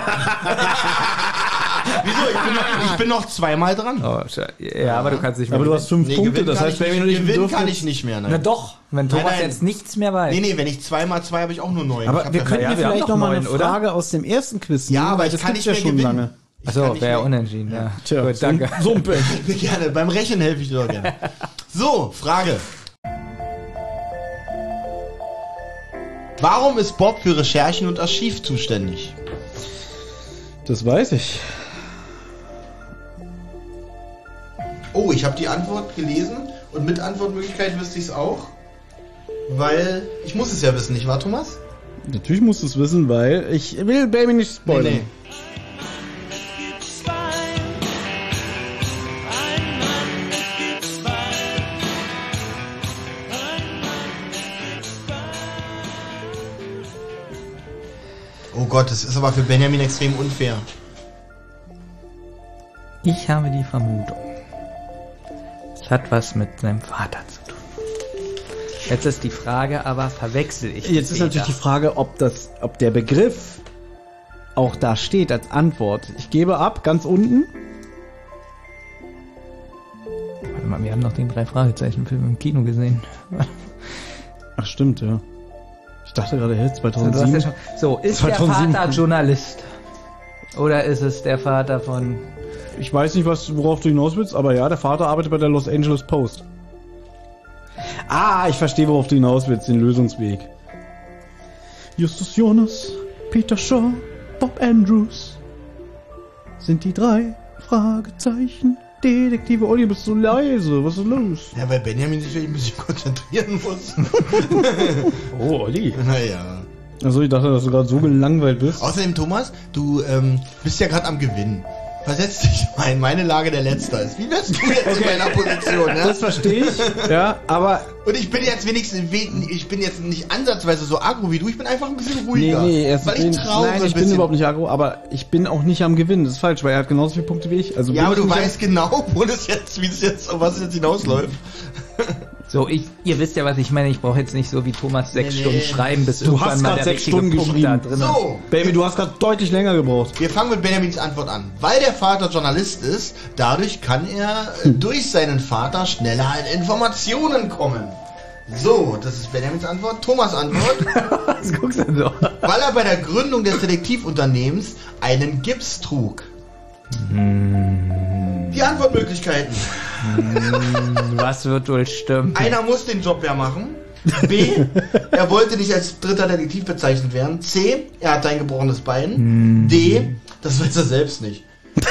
Speaker 3: Wieso? Ich bin noch 2-mal dran.
Speaker 4: Oh, ja, aber du kannst nicht mehr
Speaker 2: Aber du hast 5 Punkte,
Speaker 3: gewinnen
Speaker 2: das
Speaker 3: kann
Speaker 2: heißt,
Speaker 3: ich
Speaker 2: Benjamin und
Speaker 3: nicht,
Speaker 2: ich
Speaker 3: gewinnen
Speaker 2: dürfen
Speaker 3: kann
Speaker 2: jetzt-
Speaker 3: ich nicht mehr.
Speaker 4: Na
Speaker 3: Nein.
Speaker 4: doch, wenn Thomas
Speaker 3: nein.
Speaker 4: jetzt nichts mehr weiß.
Speaker 3: Nee, wenn ich 2x2 habe ich auch nur 9.
Speaker 2: Aber wir könnten
Speaker 4: ja,
Speaker 2: ja
Speaker 4: wir haben
Speaker 2: vielleicht
Speaker 4: doch
Speaker 2: noch mal eine
Speaker 4: 9, oder?
Speaker 2: Frage aus dem ersten Quiz
Speaker 3: Ja,
Speaker 2: nehmen,
Speaker 3: aber
Speaker 2: weil
Speaker 3: ich
Speaker 2: das
Speaker 3: kann
Speaker 2: gibt's
Speaker 3: nicht
Speaker 2: ja
Speaker 3: mehr
Speaker 2: schon
Speaker 3: gewinnen.
Speaker 2: lange.
Speaker 4: Achso, wäre unentschieden, ja.
Speaker 2: Tja,
Speaker 4: Gut, danke.
Speaker 2: So ein Pech.
Speaker 3: Gerne, beim Rechnen helfe ich dir doch gerne. So, Frage. Warum ist Bob für Recherchen und Archiv zuständig?
Speaker 2: Das weiß ich.
Speaker 3: Oh, ich habe die Antwort gelesen und mit Antwortmöglichkeit wüsste ich es auch. Weil, ich muss es ja wissen, nicht wahr, Thomas?
Speaker 2: Natürlich musst du es wissen, weil ich will Baby nicht spoilern.
Speaker 3: Oh Gott, das ist aber für Benjamin extrem unfair.
Speaker 4: Ich habe die Vermutung, es hat was mit seinem Vater zu tun. Jetzt ist die Frage, aber verwechsel ich
Speaker 2: Jetzt ist natürlich die Frage, ob der Begriff auch da steht als Antwort. Ich gebe ab, ganz unten.
Speaker 4: Warte mal, wir haben noch den 3-Fragezeichen-Film im Kino gesehen.
Speaker 2: Ach, stimmt, ja. Ich dachte gerade, hey,
Speaker 4: So,
Speaker 2: 2007.
Speaker 4: ist
Speaker 2: 2007.
Speaker 4: der Vater Journalist? Oder ist es der Vater von...
Speaker 2: Ich weiß nicht, worauf du hinaus willst, aber ja, der Vater arbeitet bei der Los Angeles Post. Ah, ich verstehe, worauf du hinaus willst, den Lösungsweg. Justus Jonas, Peter Shaw, Bob Andrews sind die 3 Fragezeichen. Detektive Olli, bist du leise? Was ist los?
Speaker 3: Ja, weil Benjamin sich ein bisschen konzentrieren muss.
Speaker 2: Oh, Olli.
Speaker 3: Naja.
Speaker 2: Also ich dachte, dass du gerade so gelangweilt bist.
Speaker 3: Außerdem, Thomas, du bist ja gerade am Gewinnen. Versetz dich mal in meine Lage, der Letzter ist. Wie wärst du jetzt in meiner Position? Ne?
Speaker 2: Das verstehe ich, ja, aber...
Speaker 3: Und ich bin jetzt wenigstens, ich bin jetzt nicht ansatzweise so aggro wie du, ich bin einfach ein bisschen ruhiger.
Speaker 2: erstens
Speaker 3: weil ich traurig
Speaker 2: nein, ich bin überhaupt nicht aggro, aber ich bin auch nicht am Gewinnen. Das ist falsch, weil er hat genauso viele Punkte wie ich. Also
Speaker 3: Ja, aber du
Speaker 2: nicht
Speaker 3: weißt genau, wo das jetzt, auf was es jetzt hinausläuft.
Speaker 4: So, ihr wisst ja, was ich meine. Ich brauche jetzt nicht so wie Thomas 6
Speaker 3: Nee,
Speaker 4: Stunden schreiben, bis
Speaker 2: Du
Speaker 4: irgendwann
Speaker 2: hast
Speaker 4: mal
Speaker 2: grad
Speaker 4: der
Speaker 2: 6
Speaker 4: richtige
Speaker 2: Stunden
Speaker 4: Punkt
Speaker 2: geschrieben.
Speaker 4: da drin ist.
Speaker 3: So,
Speaker 2: Baby, du hast gerade deutlich länger gebraucht.
Speaker 3: wir fangen mit Benjamins Antwort an. Weil der Vater Journalist ist, dadurch kann er durch seinen Vater schneller an Informationen kommen. So, das ist Benjamins Antwort. Thomas' Antwort.
Speaker 4: Was guckst du denn so?
Speaker 3: Weil er bei der Gründung des Detektivunternehmens einen Gips trug. Die Antwortmöglichkeiten.
Speaker 4: Was wird wohl stimmen?
Speaker 3: Einer muss den Job ja machen. B, er wollte nicht als dritter Detektiv bezeichnet werden. C, er hat ein gebrochenes Bein. D, das weiß er selbst nicht.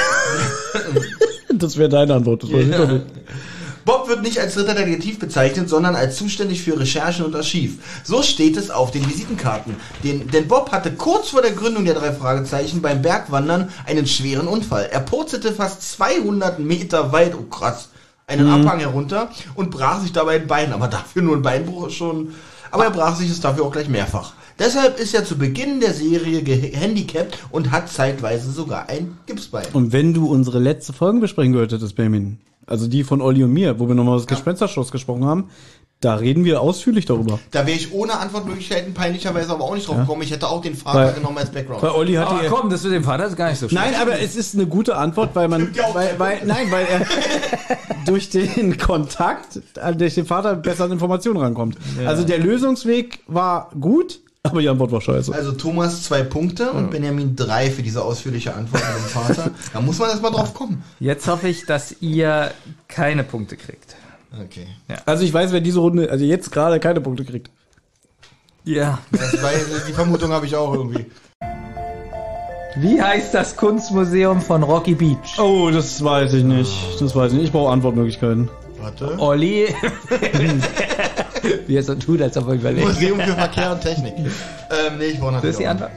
Speaker 2: Das wäre deine Antwort, das weiß ich doch nicht.
Speaker 3: Bob wird nicht als dritter Detektiv bezeichnet, sondern als zuständig für Recherchen und Archiv. So steht es auf den Visitenkarten. Denn Bob hatte kurz vor der Gründung der 3 Fragezeichen beim Bergwandern einen schweren Unfall. Er purzelte fast 200 Meter weit, oh krass, einen Abhang herunter und brach sich dabei ein Bein. Aber dafür nur ein Beinbruch schon. Aber er brach sich es dafür auch gleich mehrfach. Deshalb ist er zu Beginn der Serie gehandicapt und hat zeitweise sogar ein Gipsbein.
Speaker 2: Und wenn du unsere letzte Folge besprechen gehört hättest, Benjamin, also die von Olli und mir, wo wir nochmal das Gespensterschloss gesprochen haben, da reden wir ausführlich darüber.
Speaker 3: Da wäre ich ohne Antwortmöglichkeiten peinlicherweise aber auch nicht drauf gekommen. Ich hätte auch den Vater genommen als Background.
Speaker 2: Weil Olli hat
Speaker 4: Aber komm, das mit dem Vater ist gar nicht so schlimm.
Speaker 2: Nein, aber es ist eine gute Antwort, weil man, weil er durch den Kontakt, durch den Vater besser an Informationen rankommt. Ja. Also der Lösungsweg war gut, aber die Antwort war scheiße.
Speaker 3: Also Thomas 2 Punkte und Benjamin 3 für diese ausführliche Antwort mit dem Vater. Da muss man erst mal drauf kommen.
Speaker 4: Jetzt hoffe ich, dass ihr keine Punkte kriegt.
Speaker 3: Okay.
Speaker 2: Also ich weiß, wer diese Runde, also jetzt gerade keine Punkte kriegt.
Speaker 4: Ja.
Speaker 3: Die Vermutung habe ich auch irgendwie.
Speaker 4: Wie heißt das Kunstmuseum von Rocky Beach?
Speaker 2: Oh, das weiß ich nicht. Das weiß ich nicht. Ich brauche Antwortmöglichkeiten.
Speaker 3: Warte.
Speaker 4: Olli. Wie er so tut, als ob er überlegt.
Speaker 3: Museum für Verkehr und Technik. Nee, ich brauche
Speaker 4: Das ist die Antwort.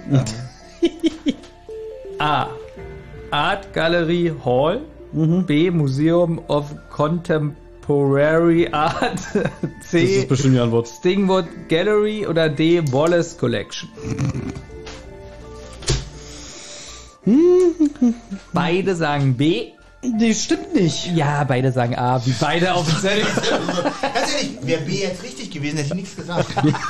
Speaker 4: A. Art Gallery Hall. B. Museum of Contemporary Art. C.
Speaker 2: Das ist bestimmt die Antwort.
Speaker 4: Stingwood Gallery oder D. Wallace Collection. Beide sagen B.
Speaker 2: Die stimmt nicht.
Speaker 4: Ja, beide sagen A, wie beide offiziell.
Speaker 3: Ganz ehrlich, wäre B jetzt richtig gewesen, hätte ich nichts gesagt.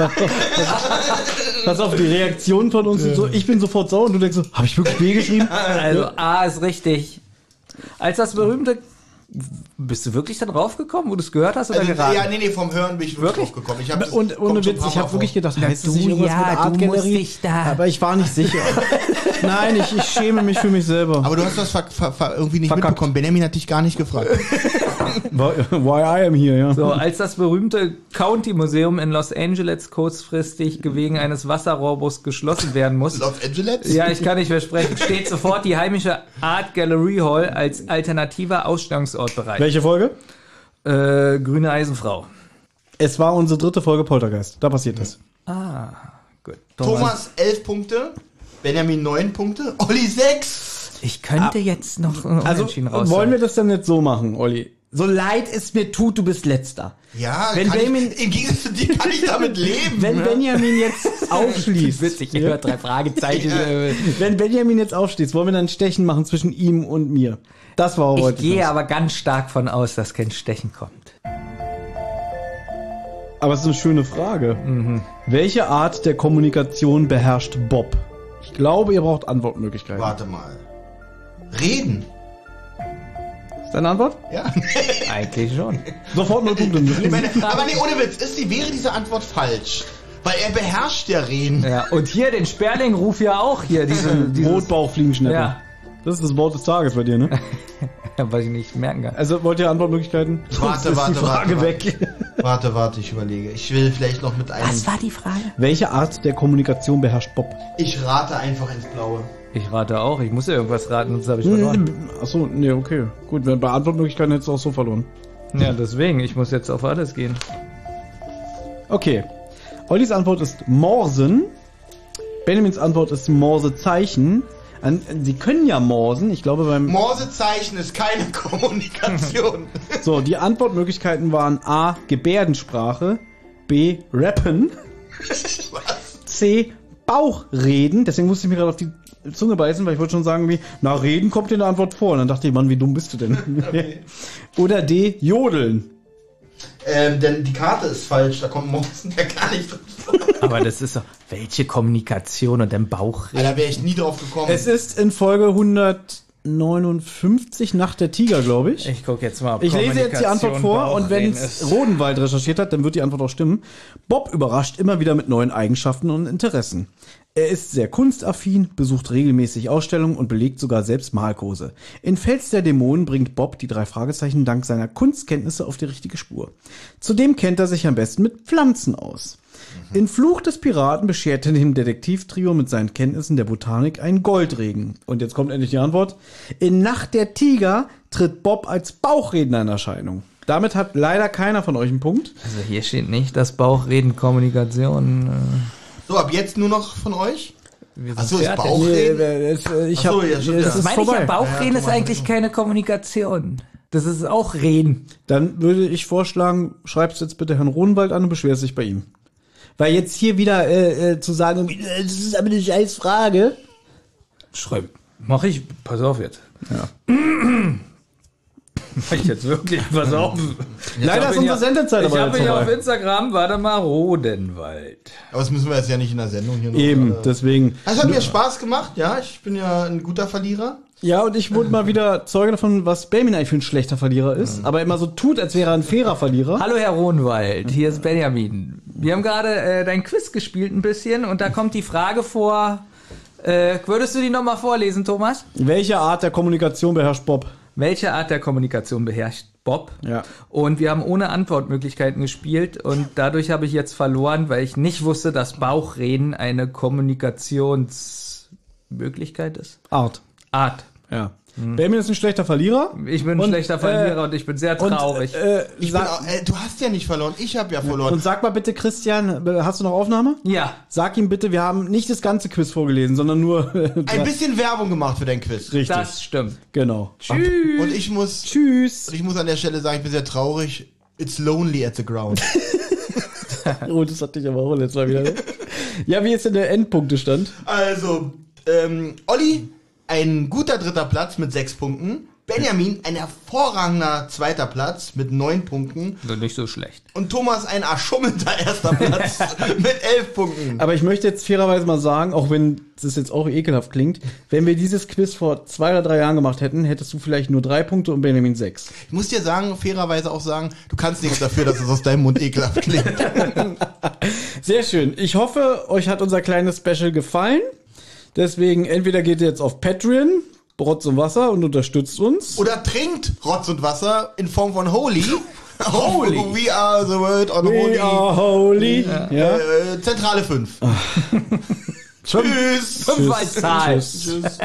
Speaker 2: Pass auf, die Reaktion von uns sind so, ich bin sofort sauer und du denkst so, habe ich wirklich B geschrieben?
Speaker 4: Also A ist richtig. Als das berühmte... Bist du wirklich da drauf gekommen, wo du es gehört hast oder
Speaker 3: Also,
Speaker 4: geraten?
Speaker 3: ja, nee, vom Hören bin ich wirklich drauf gekommen. Ich hab das-
Speaker 2: Und ohne
Speaker 3: kommt schon
Speaker 2: Witz,
Speaker 3: ein
Speaker 2: ich
Speaker 3: paar
Speaker 2: habe
Speaker 3: Mal
Speaker 2: wirklich gedacht, heißt
Speaker 4: du,
Speaker 2: das nicht irgendwas
Speaker 4: ja,
Speaker 2: mit der Art
Speaker 4: du musst
Speaker 2: Gallery?
Speaker 4: dich da-
Speaker 2: Aber ich war nicht sicher. Nein, ich schäme mich für mich selber.
Speaker 3: vor. Aber du hast das irgendwie nicht
Speaker 2: Verkackt.
Speaker 3: mitbekommen. Benjamin hat dich gar nicht gefragt.
Speaker 2: Why I am here, ja.
Speaker 4: So, als das berühmte County Museum in Los Angeles kurzfristig wegen eines Wasserrohrbruchs geschlossen werden muss.
Speaker 3: Los Angeles?
Speaker 4: Ja, ich kann nicht versprechen. Steht sofort die heimische Art Gallery Hall als alternativer Ausstellungsort bereit.
Speaker 2: Welche Folge?
Speaker 4: Grüne Eisenfrau.
Speaker 2: Es war unsere 3. Folge Poltergeist. Da passiert das.
Speaker 4: Gut.
Speaker 3: Thomas 11 Punkte, Benjamin 9 Punkte, Olli 6.
Speaker 4: Ich könnte jetzt noch
Speaker 2: Also
Speaker 4: Unentschieden raus.
Speaker 2: wollen wir das dann jetzt so machen, Olli? So leid es mir tut, du bist Letzter.
Speaker 3: Ja,
Speaker 2: Wenn Benjamin-
Speaker 3: im Gegensatz zu dir kann ich damit leben.
Speaker 2: Wenn Benjamin jetzt aufschließt.
Speaker 4: Witzig, ihr hört 3 Fragezeichen.
Speaker 2: Wenn Benjamin jetzt aufschließt, wollen wir dann ein Stechen machen zwischen ihm und mir. Das war
Speaker 4: Ich
Speaker 2: heute.
Speaker 4: gehe aber ganz stark von aus, dass kein Stechen kommt.
Speaker 2: Aber es ist eine schöne Frage. Welche Art der Kommunikation beherrscht Bob? Ich glaube, ihr braucht Antwortmöglichkeiten.
Speaker 3: Warte mal. Reden.
Speaker 2: Ist deine Antwort?
Speaker 3: Ja.
Speaker 4: Eigentlich schon.
Speaker 2: Sofort 0 Punkte.
Speaker 3: Aber nee, ohne Witz. Wäre diese Antwort falsch? Weil er beherrscht ja Reden.
Speaker 4: Ja, und hier den Sperlingruf ja auch hier. Dieses
Speaker 2: Rotbauchfliegenschnepper.
Speaker 4: Ja.
Speaker 2: Das ist das Wort des Tages bei dir, ne?
Speaker 4: Was ich nicht merken kann.
Speaker 2: Also wollt ihr Antwortmöglichkeiten? Sonst ist die Frage weg.
Speaker 3: Warte, ich überlege. Ich will vielleicht noch mit einem...
Speaker 1: Was war die Frage?
Speaker 2: Welche Art der Kommunikation beherrscht Bob?
Speaker 3: Ich rate einfach ins Blaue.
Speaker 4: Ich rate auch. Ich muss ja irgendwas raten, sonst habe ich verloren.
Speaker 2: Achso, nee, okay. Gut, bei Antwortmöglichkeiten hättest du auch so verloren.
Speaker 4: Ja, deswegen. Ich muss jetzt auf alles gehen.
Speaker 2: Okay. Ollis Antwort ist Morsen. Benjamins Antwort ist Morsezeichen. Sie können ja morsen, ich glaube beim...
Speaker 3: Morsezeichen ist keine Kommunikation.
Speaker 2: So, die Antwortmöglichkeiten waren A. Gebärdensprache, B. Rappen, C. Bauchreden, deswegen musste ich mir gerade auf die Zunge beißen, weil ich wollte schon sagen wie, na, Reden kommt in der Antwort vor. Und dann dachte ich, Mann, wie dumm bist du denn? Okay. Oder D. Jodeln.
Speaker 3: Denn die Karte ist falsch, da kommt Morsen ja gar nicht drin vor.
Speaker 4: Aber das ist doch, welche Kommunikation und dann Bauchreden?
Speaker 3: Da wäre ich nie drauf gekommen.
Speaker 2: Es ist in Folge 159 Nacht der Tiger, glaube ich.
Speaker 4: Ich gucke jetzt mal, ob
Speaker 2: Ich lese jetzt die Antwort vor und wenn
Speaker 4: es
Speaker 2: Rodenwald recherchiert hat, dann wird die Antwort auch stimmen. Bob überrascht immer wieder mit neuen Eigenschaften und Interessen. Er ist sehr kunstaffin, besucht regelmäßig Ausstellungen und belegt sogar selbst Malkurse. In Fels der Dämonen bringt Bob die 3 Fragezeichen dank seiner Kunstkenntnisse auf die richtige Spur. Zudem kennt er sich am besten mit Pflanzen aus. In Fluch des Piraten beschert er dem Detektivtrio mit seinen Kenntnissen der Botanik einen Goldregen. Und jetzt kommt endlich die Antwort. In Nacht der Tiger tritt Bob als Bauchredner in Erscheinung. Damit hat leider keiner von euch einen Punkt.
Speaker 4: Also hier steht nicht, dass Bauchreden Kommunikation...
Speaker 3: So, ab jetzt nur noch von euch? Achso, ist
Speaker 4: fertig.
Speaker 3: Bauchreden?
Speaker 2: Das ist
Speaker 4: Meine ich ja,
Speaker 2: vorbei.
Speaker 4: Bauchreden ist eigentlich keine Kommunikation. Das ist auch Reden.
Speaker 2: Dann würde ich vorschlagen, schreibst jetzt bitte Herrn Rodenwald an und beschwerst dich bei ihm. Weil jetzt hier wieder zu sagen, das ist aber eine scheiß Frage.
Speaker 4: Schreib. Mach ich. Pass auf jetzt.
Speaker 2: Ja.
Speaker 4: Mach ich jetzt wirklich. Pass auf.
Speaker 2: Leider ist unsere Sendezeit
Speaker 4: Ich
Speaker 2: aber
Speaker 4: habe
Speaker 2: jetzt
Speaker 4: hier auf
Speaker 2: vorbei.
Speaker 4: Instagram, warte mal, Rodenwald.
Speaker 3: Aber das müssen wir jetzt ja nicht in der Sendung hier noch.
Speaker 2: Eben, deswegen.
Speaker 3: Es hat mir Spaß gemacht, ja. Ich bin ja ein guter Verlierer.
Speaker 2: Ja, und ich wurde mal wieder Zeuge davon, was Benjamin eigentlich für ein schlechter Verlierer ist. Aber immer so tut, als wäre er ein fairer Verlierer.
Speaker 4: Hallo Herr Rodenwald, hier ist Benjamin. Wir haben gerade dein Quiz gespielt ein bisschen und da kommt die Frage vor, würdest du die nochmal vorlesen, Thomas?
Speaker 2: Welche Art der Kommunikation beherrscht Bob?
Speaker 4: Welche Art der Kommunikation beherrscht Bob?
Speaker 2: Ja.
Speaker 4: Und wir haben ohne Antwortmöglichkeiten gespielt und dadurch habe ich jetzt verloren, weil ich nicht wusste, dass Bauchreden eine Kommunikationsmöglichkeit ist.
Speaker 2: Art. Ja. Benjamin ist ein schlechter Verlierer.
Speaker 4: Ich bin ein schlechter Verlierer und ich bin sehr traurig.
Speaker 3: Du hast ja nicht verloren, ich habe ja verloren.
Speaker 2: Und sag mal bitte, Christian, hast du noch Aufnahme?
Speaker 4: Ja.
Speaker 2: Sag ihm bitte, wir haben nicht das ganze Quiz vorgelesen, sondern nur...
Speaker 3: Ein bisschen Werbung gemacht für dein Quiz.
Speaker 2: Richtig.
Speaker 4: Das stimmt.
Speaker 2: Genau.
Speaker 4: Tschüss.
Speaker 3: Und ich muss
Speaker 2: Tschüss.
Speaker 3: an der Stelle sagen, ich bin sehr traurig. It's lonely at the ground.
Speaker 2: Oh, das hatte ich aber auch letztes Mal wieder. Ne? Ja, wie ist denn der Endpunktestand?
Speaker 3: Also, Olli, ein guter 3. Platz mit 6 Punkten. Benjamin, ein hervorragender 2. Platz mit 9 Punkten.
Speaker 4: Nicht so schlecht.
Speaker 3: Und Thomas, ein erschummelnder 1. Platz mit 11 Punkten.
Speaker 2: Aber ich möchte jetzt fairerweise mal sagen, auch wenn das jetzt auch ekelhaft klingt, wenn wir dieses Quiz vor 2 oder 3 Jahren gemacht hätten, hättest du vielleicht nur 3 Punkte und Benjamin 6.
Speaker 3: Ich muss dir sagen, fairerweise auch sagen, du kannst nichts dafür, dass es aus deinem Mund ekelhaft klingt.
Speaker 2: Sehr schön. Ich hoffe, euch hat unser kleines Special gefallen. Deswegen entweder geht ihr jetzt auf Patreon, Rotz und Wasser und unterstützt uns.
Speaker 3: Oder trinkt Rotz und Wasser in Form von Holy. Holy. We are the world on Holy.
Speaker 2: We are holy. Ja.
Speaker 3: Zentrale 5. Tschüss.
Speaker 4: 5 als Zahl.
Speaker 3: Tschüss.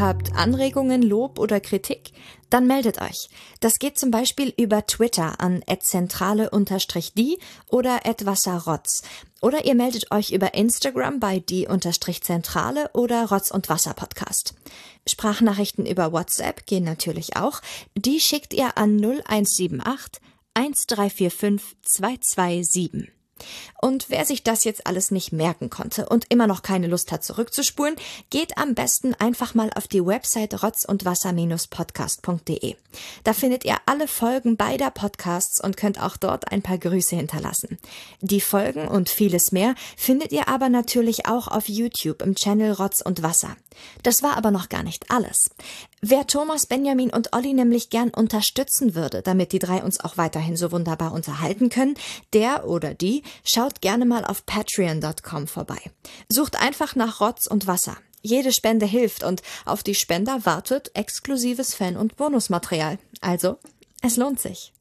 Speaker 1: Habt Anregungen, Lob oder Kritik? Dann meldet euch. Das geht zum Beispiel über Twitter an @zentrale_die oder @wasserrotz. Oder ihr meldet euch über Instagram bei die_zentrale oder Rotz und Wasser Podcast. Sprachnachrichten über WhatsApp gehen natürlich auch. Die schickt ihr an 0178 1345 227. Und wer sich das jetzt alles nicht merken konnte und immer noch keine Lust hat zurückzuspulen, geht am besten einfach mal auf die Website rotzundwasser-podcast.de. Da findet ihr alle Folgen beider Podcasts und könnt auch dort ein paar Grüße hinterlassen. Die Folgen und vieles mehr findet ihr aber natürlich auch auf YouTube im Channel Rotz und Wasser. Das war aber noch gar nicht alles. Wer Thomas, Benjamin und Olli nämlich gern unterstützen würde, damit die drei uns auch weiterhin so wunderbar unterhalten können, der oder die schaut gerne mal auf patreon.com vorbei. Sucht einfach nach Rotz und Wasser. Jede Spende hilft und auf die Spender wartet exklusives Fan- und Bonusmaterial. Also, es lohnt sich.